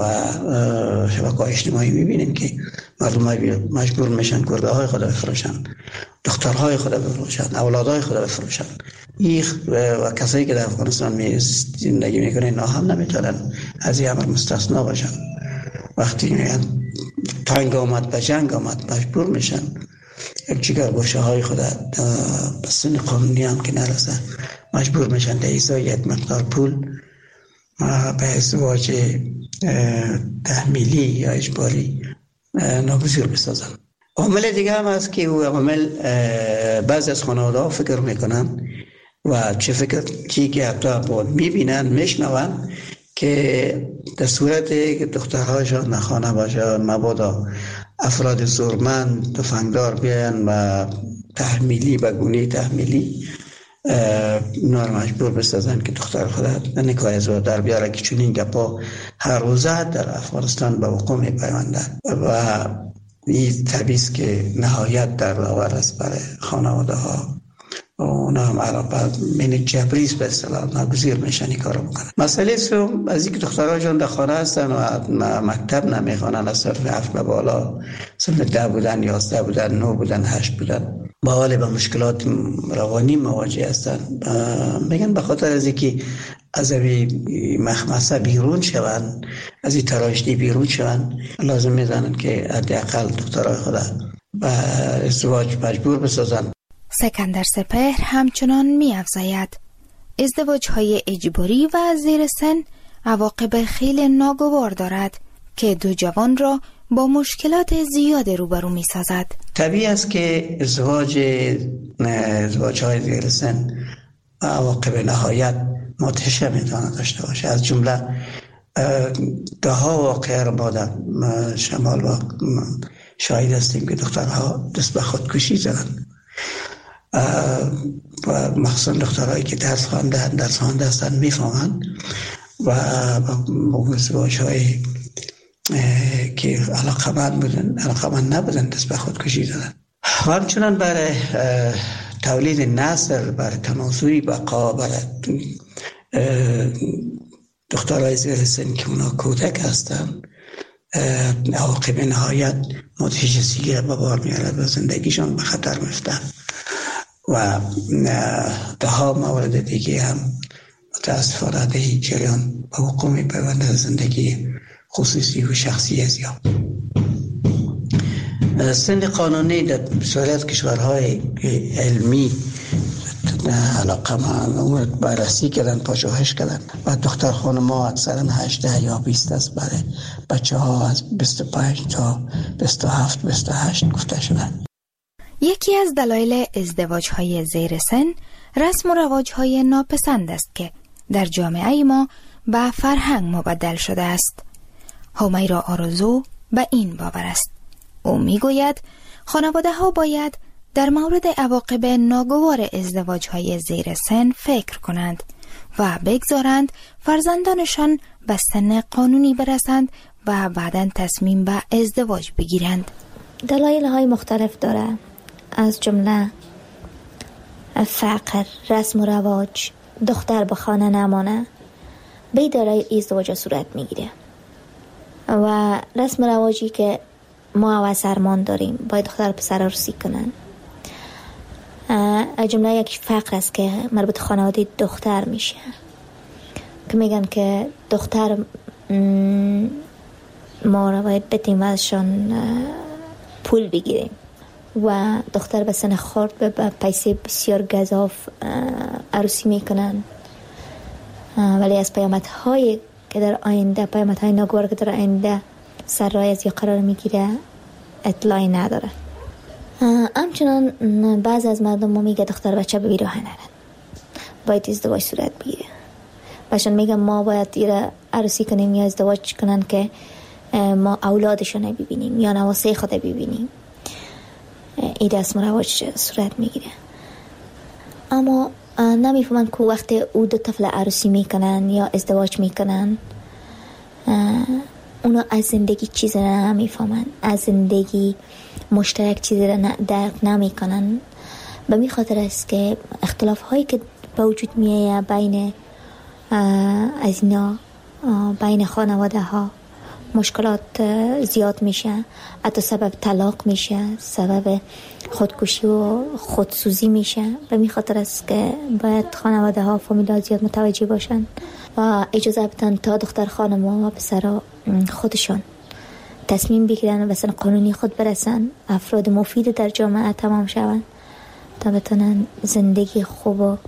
و شبکه های اجتماعی میبینید که مردم مجبور میشن کرده های خود بفروشن، دخترهای خود بفروشن، اولادهای خود بفروشن. این و کسایی که در افغانستان می زندگی میکنن اینا هم نمیتونن از این امر مستثنا باشن. وقتی میگن تنگ آمد به جنگ آمد مجبور میشن یک جگر گوشه های خود به سن قانونی هم که نرسه مجبور میشن در ایزای یک مقدار پول به ازدواج تحمیلی یا اجباری ناگزیر بسازن. عامل دیگه هم هست که او عامل بعضی از خانواده ها فکر میکنن و چه فکر چی که حتی بود میبینن میشنون که در صورت که دخترهاشان نخانه باشن مبادا افراد زورمند تفنگدار بیان و تحمیلی به گونه تحمیلی نار مجبور بسازن که دختر خود نکاح ازدواج در بیاره که چون این گپا هر روزه در افغانستان به وقوع میپیوندند و این تبعیض که نهایت در داور است برای خانواده ها و اونا هم علاقه من جبریز به اصطلاح ناگزیر میشن این کارو بکنن. مسئله سوم از اینکه دخترها در خانه هستن و مکتب نمیخوانن، از صرف هفت به بالا صرف ده بودن، یازده بودن، نه بودن، هشت بودن، با حال به مشکلات روانی مواجه هستن. میگن به خاطر از اینکه از این مخمسه بیرون شوند، از این تراژدی بیرون شوند، لازم میزنن که حداقل دخترای خود به ازدواج مجبور بسازن. سکندر سپهر همچنان می افزاید ازدواج‌های اجباری و زیر سن عواقب خیلی ناگوار دارد که دو جوان را با مشکلات زیاد روبرو می سازد. طبیعی است که ازدواج ازدواج‌های زیر سن عواقب نهایت متشابه میتواند داشته باشه. از جمله ده ها واقعه را ما در شمال و شاهد هستیم که دخترها دست به خودکشی زدند و مخصوصا دخترهایی که درس خوانده درس خوانده هستند میفهمند و با ازدواج های که علاقمند بودن علاقمند نبودن دست به خودکشی دادن. و همچنان برای تولید نسل، برای تناسلی بقا، برای دخترهای زیر سن که اونا کودک هستن، عواقب نهایت متجسیگی را به بار میارد و زندگیشان به خطر میفتن و ده ها مورد دیگه هم متاسفانه در این جریان به وقوع میپیوند زندگی خصوصی و شخصی ازیا. سن قانونی در بسیاری کشورهای علمی علاقه ما بررسی کردن، پژوهش کردن و دختر خانم‌ها اکثرا هجده یا بیست است، برای بچه ها از بیست و پنج تا بیست و هفت بیست و هشت گفته شدن. یکی از دلایل ازدواج‌های زیر سن رسم و رواج‌های ناپسند است که در جامعه ما به فرهنگ مبدل شده است. همیرا آرزو به این باور است. او میگوید خانواده ها باید در مورد عواقب ناگوار ازدواج‌های زیر سن فکر کنند و بگذارند فرزندانشان به سن قانونی برسند و بعداً تصمیم به ازدواج بگیرند. دلایل های مختلف داره، از جمله فقر، رسم و رواج، دختر به خانه نمانه، بی دارای ازدواج صورت میگیره و رسم و رواجی که ما و سرمان داریم باید دختر پسر عروسی کنن. از جمله یک فقر است که مربوط خانواده دختر میشه که میگن که دختر ما رو باید بتیم ازشان پول بگیریم و دختر به سن خورد به پیسه بسیار گزاف عروسی میکنن، ولی از پیامدهای که در آینده، پیامدهای ناگوار که در آینده سر راه از یا قرار میگیره اطلاعی نداره. همچنان بعض از مردم ما میگه دختر بچه به بیراه نرن، باید ازدواج صورت بگیره. باشن میگن ما باید ایره عروسی کنیم یا ازدواج کنن که ما اولادشون ببینیم یا نواسه خود ببینیم. این رسم و رواج صورت میگیره، اما نمیفهمن که وقت او دو طفل عروسی میکنن یا ازدواج میکنن اونا از زندگی چیزی را نمیفهمن، از زندگی مشترک چیزی را درک نمیکنن. به می خاطر است که اختلاف هایی که به وجود میایه بین از اینا، بین خانواده ها مشکلات زیاد میشه، حتی سبب طلاق میشه، سبب خودکشی و خودسوزی میشه. به می خاطر است که باید خانواده ها فامیلا زیاد متوجه باشن و اجازه بدن تا دختر خانم و پسرها خودشون تصمیم بگیرن و به سن قانونی خود برسن، افراد مفید در جامعه تمام شون تا بتونن زندگی خوب و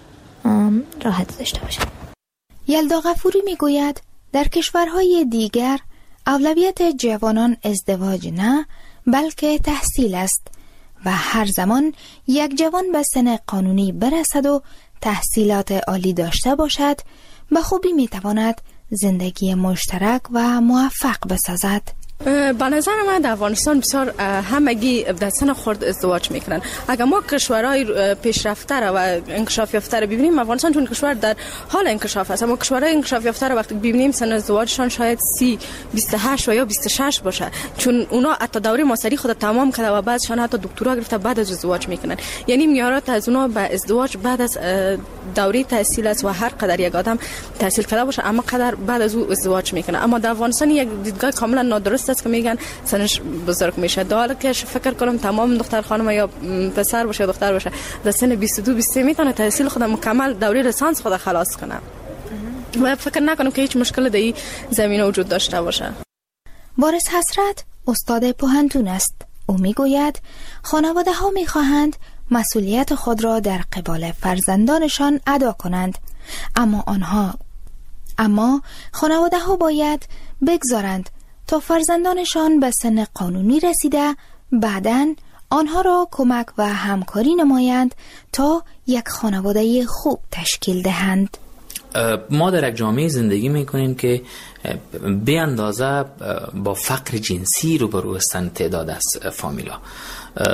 راحت داشته باشن. یلدا غفوری میگوید در کشورهای دیگر اولویت جوانان ازدواج نه بلکه تحصیل است و هر زمان یک جوان به سن قانونی برسد و تحصیلات عالی داشته باشد به خوبی میتواند زندگی مشترک و موفق بسازد. به نظر من در افغانستان بسیار همگی در سن خرد ازدواج میکنن. اگر ما کشورهای پیشرفته را و انکشاف یافته را ببینیم، افغانستان چون کشور در حال انکشاف است، اما کشورهای انکشاف یافته را وقتی ببینیم سن ازدواجشان شاید سی، بیست و هشت و یا بیست و شش باشه، چون اونا حتی دوره ماسری خود تمام کرده و بعدشان حتی دکترا گرفته بعد از ازدواج میکنن. یعنی میارات از اونا به ازدواج بعد از دوره تحصیل است و هر قدر یک آدم تحصیل کرده باشه اما قدر بعد از او ازدواج میکنه. اما در افغانستان یک دیدگاه کاملا نادرست است که میگن سنش بزرگ میشه، در حالی که فکر کنم تمام دختر خانم یا پسر باشه یا دختر باشه در سن بیست و دو بیست و سه میتونه تحصیل خود مکمل دوره لیسانس خود خلاص کنه و فکر نکنم که هیچ مشکل در این زمینه وجود داشته باشه. بارس حسرت استاد پوهنتون است. او میگوید خانواده ها میخواهند مسئولیت خود را در قبال فرزندانشان ادا کنند، اما آنها اما خانواده ها باید بگذارند تا فرزندانشان به سن قانونی رسیده بعداً آنها را کمک و همکاری نمایند تا یک خانواده خوب تشکیل دهند. ما در یک جامعه زندگی میکنیم که به اندازه با فقر جنسی روبرو هستند تعداد از فامیلا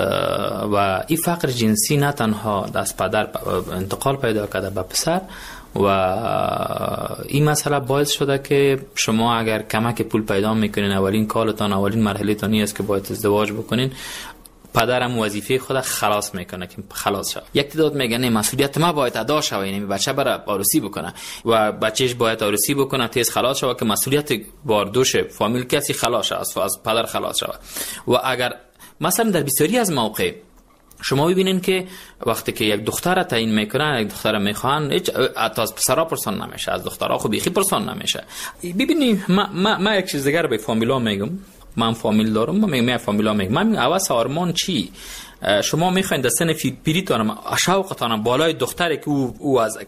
و این فقر جنسی نه تنها از پدر انتقال پیدا کرده به پسر و این مسئله باعث شده که شما اگر کمک پول پیدا میکنین، اولین کالتان، اولین مرحله تانی است که باید ازدواج بکنین، پدرم وظیفه خود خلاص میکنه که خلاص شد. یک تعداد میگن مسئولیت ما باید ادا شه، یعنی بچه برای عروسی بکنه و بچهش باید عروسی بکنه تیز خلاص شه که مسئولیت بار دوش فامیل کسی خلاص شه، از پدر خلاص شه. و اگر مثلا در بسیاری از مواقع شما ببینین که وقتی که یک دختر تعیین میکنن، یک دختر میخوان، هیچ حتی از پسرا پرسان نمیشه، از دخترها خب بیخی پرسان نمیشه. ببینید ما, ما, ما یک چیز دیگر به فامیلا میگم، من فامیل دارم، من میگم فامیلا میگم من اواس آرمان چی؟ شما میخواین در سن پیریتان شوقتان بالای دختری که او, او از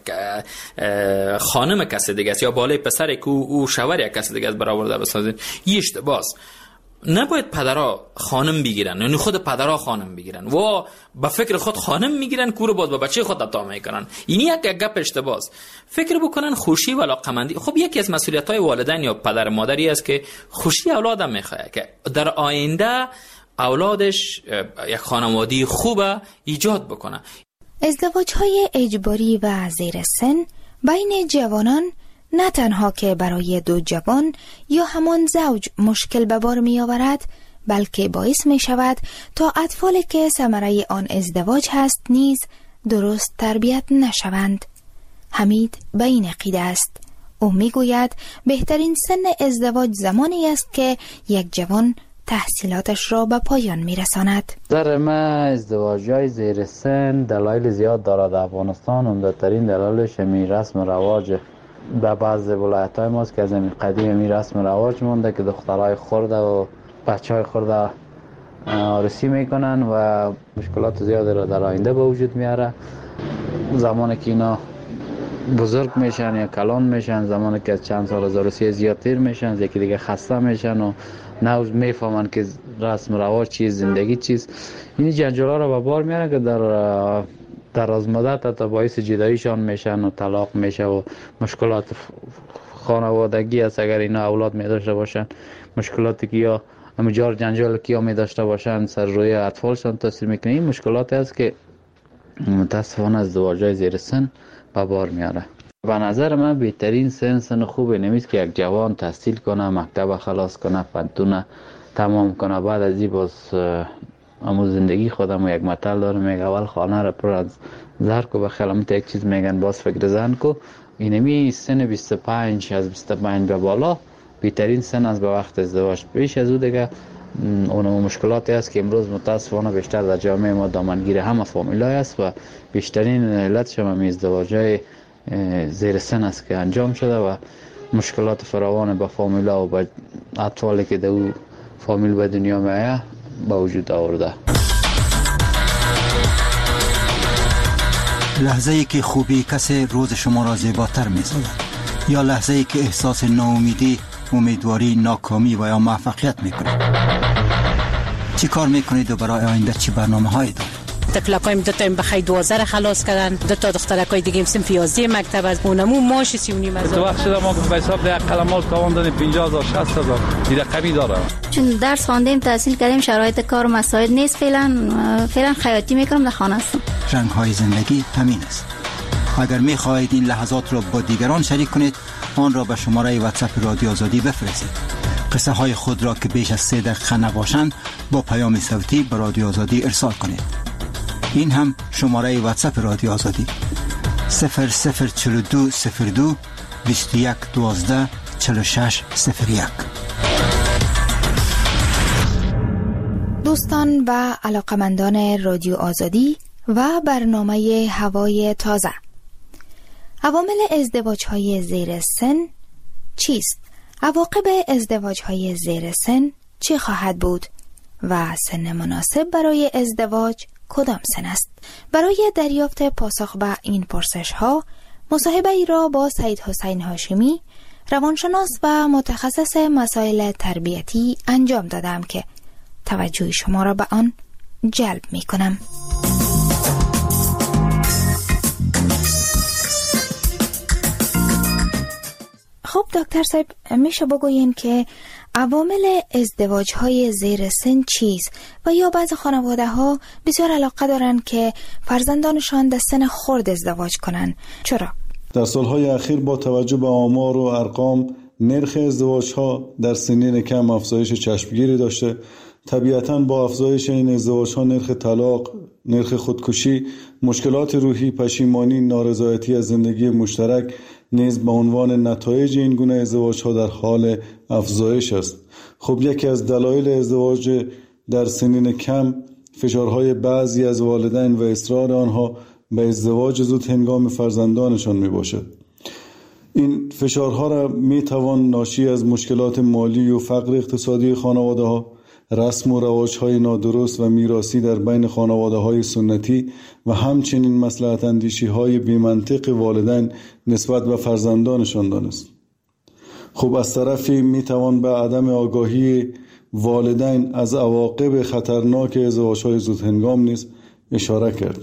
خانم کسی دیگه است یا بالای پسری که او, او شوهر کسی دیگه است برآورده بسازین، این اشتباهه. نباید پدرها خانم بگیرن، یعنی خود پدرها خانم بگیرن و با فکر خود خانم میگیرن کورو باز با بچه خود عطا میکنن. این یک گپ اشتباهه. فکر بکنن خوشی و علاقمندی. خب یکی از مسئولیت‌های والدین یا پدر مادری است که خوشی اولادم میخواد که در آینده اولادش یک خانواده خوب ایجاد بکنه. ازدواج‌های اجباری و زیر سن بین جوانان نه تنها که برای دو جوان یا همان زوج مشکل به بار می آورد، بلکه باعث می شود تا اطفالی که ثمره آن ازدواج هست نیز درست تربیت نشوند. حمید به این عقیده است. او می گوید بهترین سن ازدواج زمانی است که یک جوان تحصیلاتش را به پایان می رساند. در ما ازدواج‌های زیر سن دلایل زیاد دارد. افغانستان عمده‌ترین دلایلش می رسم و رواج به بعض ولایت‌های ماست که از این قدیم می رسم و رواج مونده که دخترای خرده و بچهای خرده عروسی میکنن و مشکلات زیادی را در آینده به وجود میاره. زمانی که اینا بزرگ میشن یا کلان میشن، زمانی که از چند سال از عروسی زیاد تیر میشن، یکی دیگه خسته میشن و نه میفهمن که رسم و رواج چیز، زندگی چیز. این جنجالا را به بار میاره که در دراز مدت تا باعث جداییشان میشن و طلاق میشه و مشکلات خانوادگی است. اگر اینا اولاد می داشته باشن، مشکلاتی که یا مجار جنجال که یا می داشته باشن سر روی اطفالشان تاثیر میکنه. این مشکلاتی است که متاسفانه ازدواج‌های زیر سن به بار میاره. به نظر من بهترین سن سن خوبه نمیست که یک جوان تحصیل کنه، مکتب خلاص کنه، پنتونه تمام کنه، بعد از این باز اما زندگی خودم یک مطل دارم میگه اول خانه را پر از زر کو، بخیالمت یک چیز میگن باز فکر زن کو. اینمی سن بیست و پنج از بیست و پنج به بالا بهترین سن از به وقت ازدواج. پیش از او دیگه اون مشکلاتی است که امروز متاسفانه بیشتر در جامعه ما دامنگیر همه فامیلای است و بیشترین علتش هم ازدواج‌های زیر سن است که انجام شده و مشکلات فراوان با فامیلا و با اطفالی که در او فامیل به دنیا میآید با وجود آورده. لحظه ای که خوبی کسی روز شما را زیباتر می‌سازد یا لحظه ای که احساس ناامیدی، امیدواری، ناکامی و یا موفقیت می‌کنید. چی کار می‌کنید و برای آینده چی برنامه‌هایی دارید؟ تفلکایم دو تا بخای دوازده خلاص کردن، دو تا دخترکای دیگه سنف یازده مکتب از اونمو ماش سی و نیم هزار. تو وقت شده ما به حساب ده قلمال تاوان دادیم پنجاه هزار شصت هزار این رقمی داره. چون درس خواندیم، تحصیل کردیم، شرایط کار و مساعد نیست. فعلا فعلا خیاطی میکنم، در خانه هستم. رنگ‌های زندگی همین است. اگر می‌خواهید این لحظات را با دیگران شریک کنید، آن را به شماره واتساپ رادیو آزادی بفرستید. قصه های خود را که بیش از سه دقیقه نباشند با پیام صوتی به رادیو آزادی ارسال کنید. این هم شماره واتساپ رادیو آزادی صفر صفر چهل و دو صفر دو بیست و یک دوازده چهل و شش صفر یک. دوستان و علاقمندان رادیو آزادی و برنامه هوای تازه، عوامل ازدواج‌های زیر سن چیست؟ عواقب ازدواج‌های زیر سن چی خواهد بود؟ و سن مناسب برای ازدواج کدام سن است؟ برای دریافت پاسخ به این پرسش ها مصاحبه ای را با سید حسین هاشمی، روانشناس و متخصص مسائل تربیتی انجام دادم که توجه شما را به آن جلب می کنم. خب دکتر صاحب، میشه بگوین که عوامل ازدواج های زیر سن چیست؟ و یا بعض خانواده ها بسیار علاقه دارن که فرزندانشان در سن خرد ازدواج کنن. چرا؟ در سالهای اخیر با توجه به آمار و ارقام نرخ ازدواج‌ها در سنین کم افزایش چشمگیری داشته. طبیعتاً با افزایش این ازدواج‌ها نرخ طلاق، نرخ خودکشی، مشکلات روحی، پشیمانی، نارضایتی از زندگی مشترک نیز به عنوان نتایج این گونه ازدواج‌ها در حال افزایش است. خب یکی از دلایل ازدواج در سنین کم فشارهای بعضی از والدین و اصرار آنها به ازدواج زود هنگام فرزندانشان می باشد. این فشارها را می توان ناشی از مشکلات مالی و فقر اقتصادی خانواده ها، رسم و رواج‌های نادرست و میراثی در بین خانواده‌های سنتی و همچنین مصلحت اندیشی‌های بی‌منطق والدین نسبت به فرزندانشان دانست. خب از طرفی می توان به عدم آگاهی والدین از عواقب خطرناک ازدواج‌های زودهنگام نیز اشاره کرد.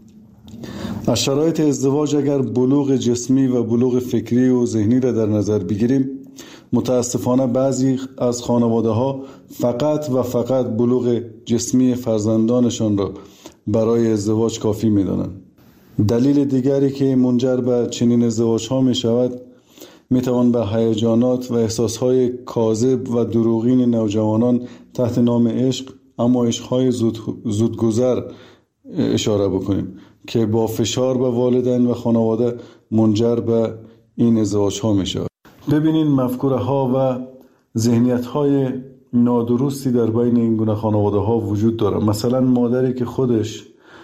از شرایط ازدواج اگر بلوغ جسمی و بلوغ فکری و ذهنی را در نظر بگیریم، متاسفانه بعضی از خانواده‌ها فقط و فقط بلوغ جسمی فرزندانشان را برای ازدواج کافی می‌دانند. دلیل دیگری که منجر به چنین ازدواج‌ها می‌شود می‌توان به هیجانات و احساس‌های کاذب و دروغین نوجوانان تحت نام عشق، اما عشق‌های زود زودگذر اشاره بکنیم که با فشار به والدین و خانواده منجر به این ازدواج‌ها می‌شود. ببینین مفکوره ها و ذهنیت های نادرستی در بین این گونه خانواده ها وجود داره. مثلا مادری که خودش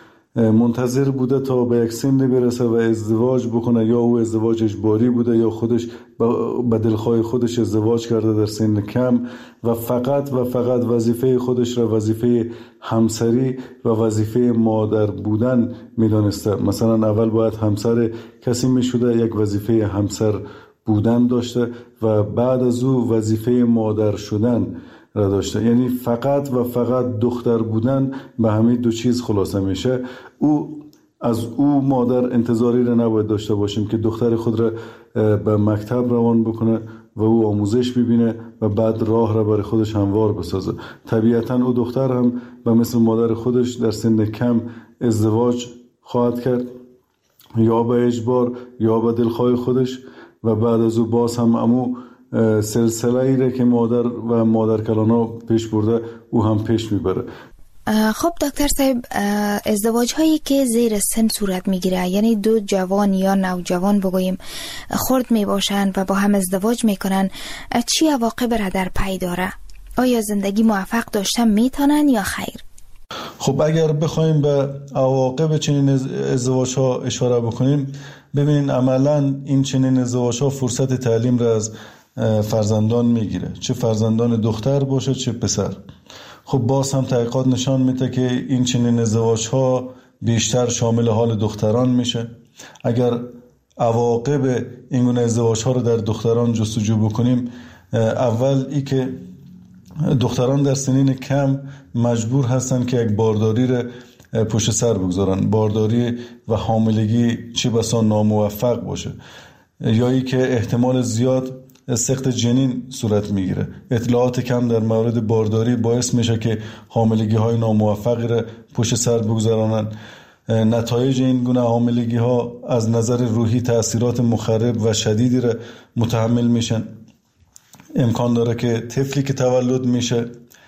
منتظر بوده تا به یک سن برسه و ازدواج بکنه، یا او ازدواج اجباری بوده یا خودش به دلخواه خودش ازدواج کرده در سن کم و فقط و فقط وظیفه خودش را وظیفه همسری و وظیفه مادر بودن میدانسته. مثلا اول باید همسر کسی میشده، یک وظیفه همسر بودن داشته و بعد از او وظیفه مادر شدن را داشته. یعنی فقط و فقط دختر بودن به همین دو چیز خلاصه میشه. او از او مادر انتظاری را نباید داشته باشیم که دختر خود را به مکتب روان بکنه و او آموزش ببینه و بعد راه را برای خودش هموار بسازه. طبیعتا او دختر هم به مثل مادر خودش در سن کم ازدواج خواهد کرد، یا به اجبار یا به دلخواه خودش، و بعد از او باز هم امو سلسله ای را که مادر و مادر کلانا پیش برده او هم پیش میبره. خب دکتر صاحب، ازدواج هایی که زیر سن صورت میگیره، یعنی دو جوان یا نوجوان بگوییم خرد میباشند و با هم ازدواج میکنن، چی عواقب را در پی داره؟ آیا زندگی موفق داشتن میتونن یا خیر؟ خب اگر بخوایم به عواقب چنین ازدواج ها اشاره بکنیم، ببینین عملا این چنین ازدواج ها فرصت تعلیم را از فرزندان میگیره، چه فرزندان دختر باشه چه پسر. خب باز هم تحقیقات نشان میده که این چنین ازدواج ها بیشتر شامل حال دختران میشه. اگر عواقب این گونه ازدواج ها رو در دختران جستجو بکنیم، اول ای که دختران در سنین کم مجبور هستن که یک بارداری را پشت سر بگذارن. بارداری و حاملگی چه بسا ناموفق باشه، یا ای که احتمال زیاد سقط جنین صورت میگیره. اطلاعات کم در مورد بارداری باعث میشه که حاملگی های ناموفقی را پشت سر بگذارن. نتایج این گونه حاملگی ها از نظر روحی تأثیرات مخرب و شدیدی را متحمل میشن. امکان داره که طفلی که تولد میشه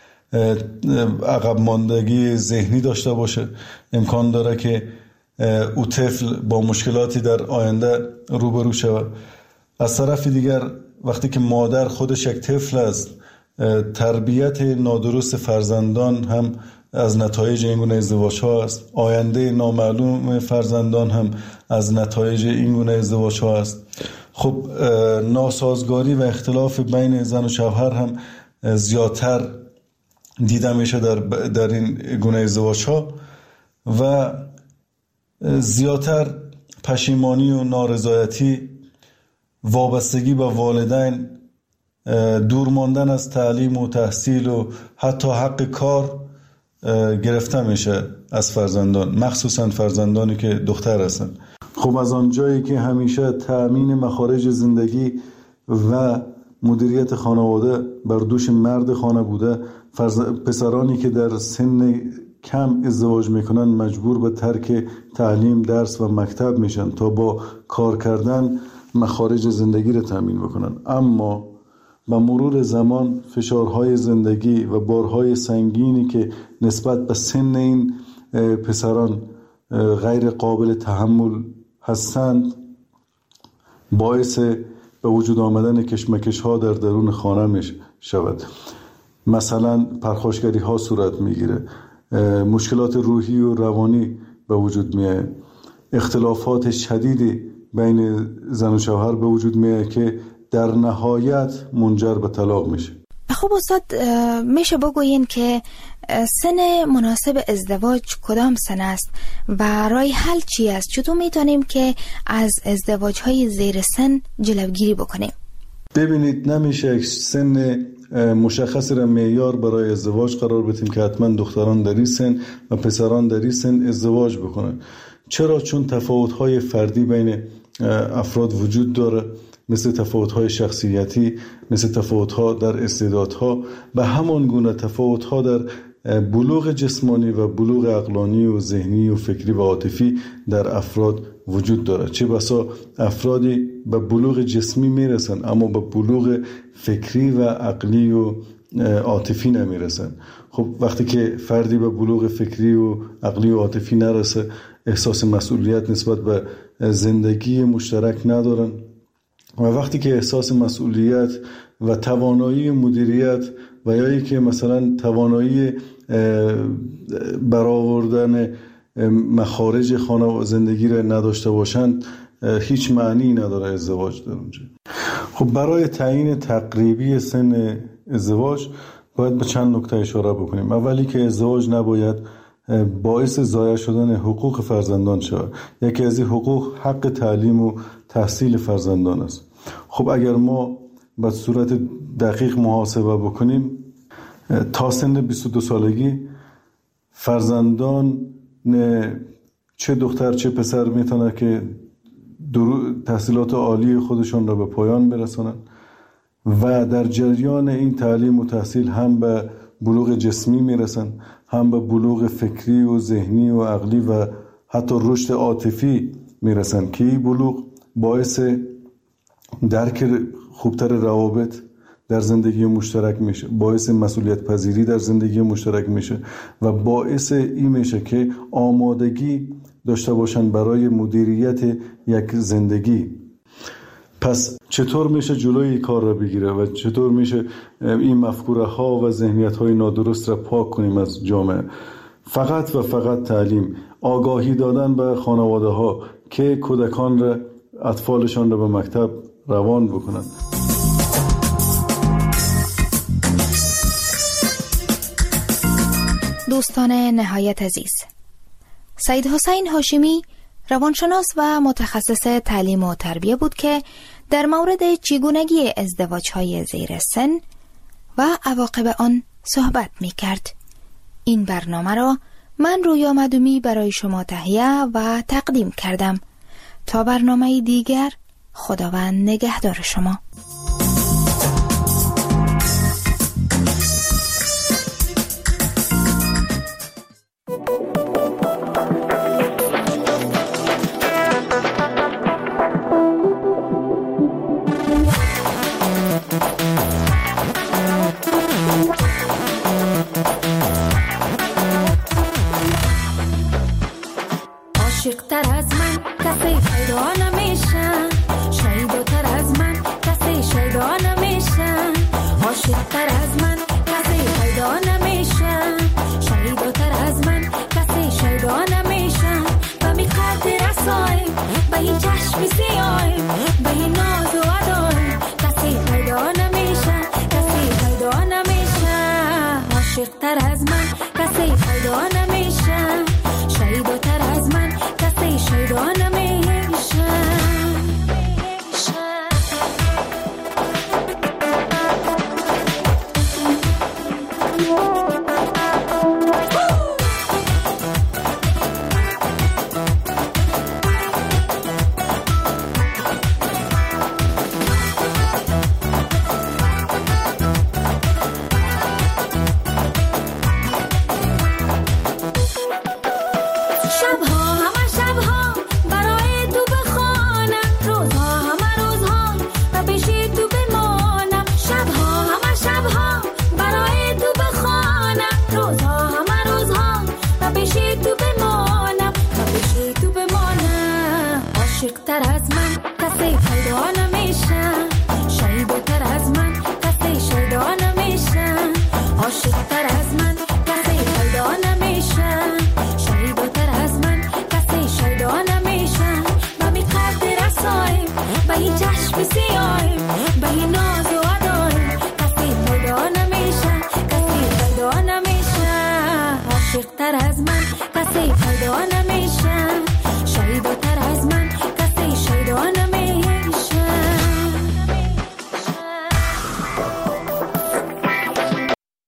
عقب ماندگی ذهنی داشته باشه. امکان داره که او طفل با مشکلاتی در آینده روبرو شود. از طرف دیگر وقتی که مادر خودش یک طفل است، تربیت نادرست فرزندان هم از نتایج این گونه ازدواج ها است. آینده نامعلوم فرزندان هم از نتایج این گونه ازدواج ها است. خب ناسازگاری و اختلاف بین زن و شوهر هم زیادتر دیده میشه در در این گونه ازدواج ها و زیادتر پشیمانی و نارضایتی، وابستگی به والدین، دور ماندن از تعلیم و تحصیل و حتی حق کار گرفته میشه از فرزندان، مخصوصا فرزندانی که دختر هستن. خب از آنجایی که همیشه تأمین مخارج زندگی و مدیریت خانواده بر دوش مرد خانه بوده، پسرانی که در سن کم ازدواج میکنن مجبور به ترک تعلیم، درس و مکتب میشن تا با کار کردن مخارج زندگی رو تامین بکنن. اما با مرور زمان فشارهای زندگی و بارهای سنگینی که نسبت به سن این پسران غیر قابل تحمل هستند باعث به وجود آمدن کشمکش ها در درون خانه می شود. مثلا پرخاشگری ها صورت می گیره، مشکلات روحی و روانی به وجود می آید، اختلافات شدیدی بین زن و شوهر به وجود می آید که در نهایت منجر به طلاق میشه. خب استاد میشه بگوین که سن مناسب ازدواج کدام سن است و راه حل چی است؟ چطور میتونیم که از ازدواج های زیر سن جلوگیری بکنیم؟ ببینید، نمیشه سن مشخصی را معیار برای ازدواج قرار بدیم که حتما دختران در این سن و پسران در این سن ازدواج بکنن. چرا؟ چون تفاوت‌های فردی بین افراد وجود داره، مثل تفاوت‌های شخصیتی، مثل تفاوت‌ها در استعدادها، به همان گونه تفاوت‌ها در بلوغ جسمانی و بلوغ عقلانی و ذهنی و فکری و عاطفی در افراد وجود داره. چه بسا افرادی به بلوغ جسمی میرسن اما به بلوغ فکری و عقلی و عاطفی نمیرسن. خب وقتی که فردی به بلوغ فکری و عقلی و عاطفی نرسه، احساس مسئولیت نسبت به زندگی مشترک ندارن و وقتی که احساس مسئولیت و توانایی مدیریت و یا ای که مثلا توانایی برآوردن مخارج خانه و زندگی را نداشته باشند، هیچ معنی نداره ازدواج در اونجا. خب برای تعیین تقریبی سن ازدواج باید به چند نکته اشاره بکنیم. اولی که ازدواج نباید باعث ضایع شدن حقوق فرزندان شود. یکی از این حقوق حق تعلیم و تحصیل فرزندان است. خب اگر ما به صورت دقیق محاسبه بکنیم، تا سن بیست و دو سالگی فرزندان چه دختر چه پسر میتونه که تحصیلات عالی خودشون را به پایان برسونن و در جریان این تعلیم و تحصیل هم به بلوغ جسمی میرسن، هم به بلوغ فکری و ذهنی و عقلی و حتی رشد عاطفی میرسن که این بلوغ باعث درک خوبتر روابط در زندگی مشترک میشه، باعث مسئولیت پذیری در زندگی مشترک میشه و باعث این میشه که آمادگی داشته باشن برای مدیریت یک زندگی. پس چطور میشه جلوی این کار را بگیره و چطور میشه این مفکوره ها و ذهنیت های نادرست را پاک کنیم از جامعه؟ فقط و فقط تعلیم، آگاهی دادن به خانواده ها که کودکان را، اطفالشان را به مکتب روان بکنن. دوستان نهایت عزیز، سید حسین هاشمی روانشناس و متخصص تعلیم و تربیه بود که در مورد چگونگی ازدواج‌های زیر سن و عواقب آن صحبت می‌کرد. این برنامه را من رویا مدومی برای شما تهیه و تقدیم کردم. تا برنامه دیگر، خداوند نگهدار شما. عاشق‌تر از من کسی پیدا نمیشه، شیداتر از من کسی شیدا نمیشه. عاشق‌تر از من کسی پیدا نمیشه، شیداتر از من کسی شیدا نمیشه. به می قدر رسای به این چشم سیای، به این ناز و ادای کسی پیدا نمیشه، کسی پیدا نمیشه. عاشق‌تر از من کسی پیدا نمیشه، شیداتر از من کسی شیدا نمیشه.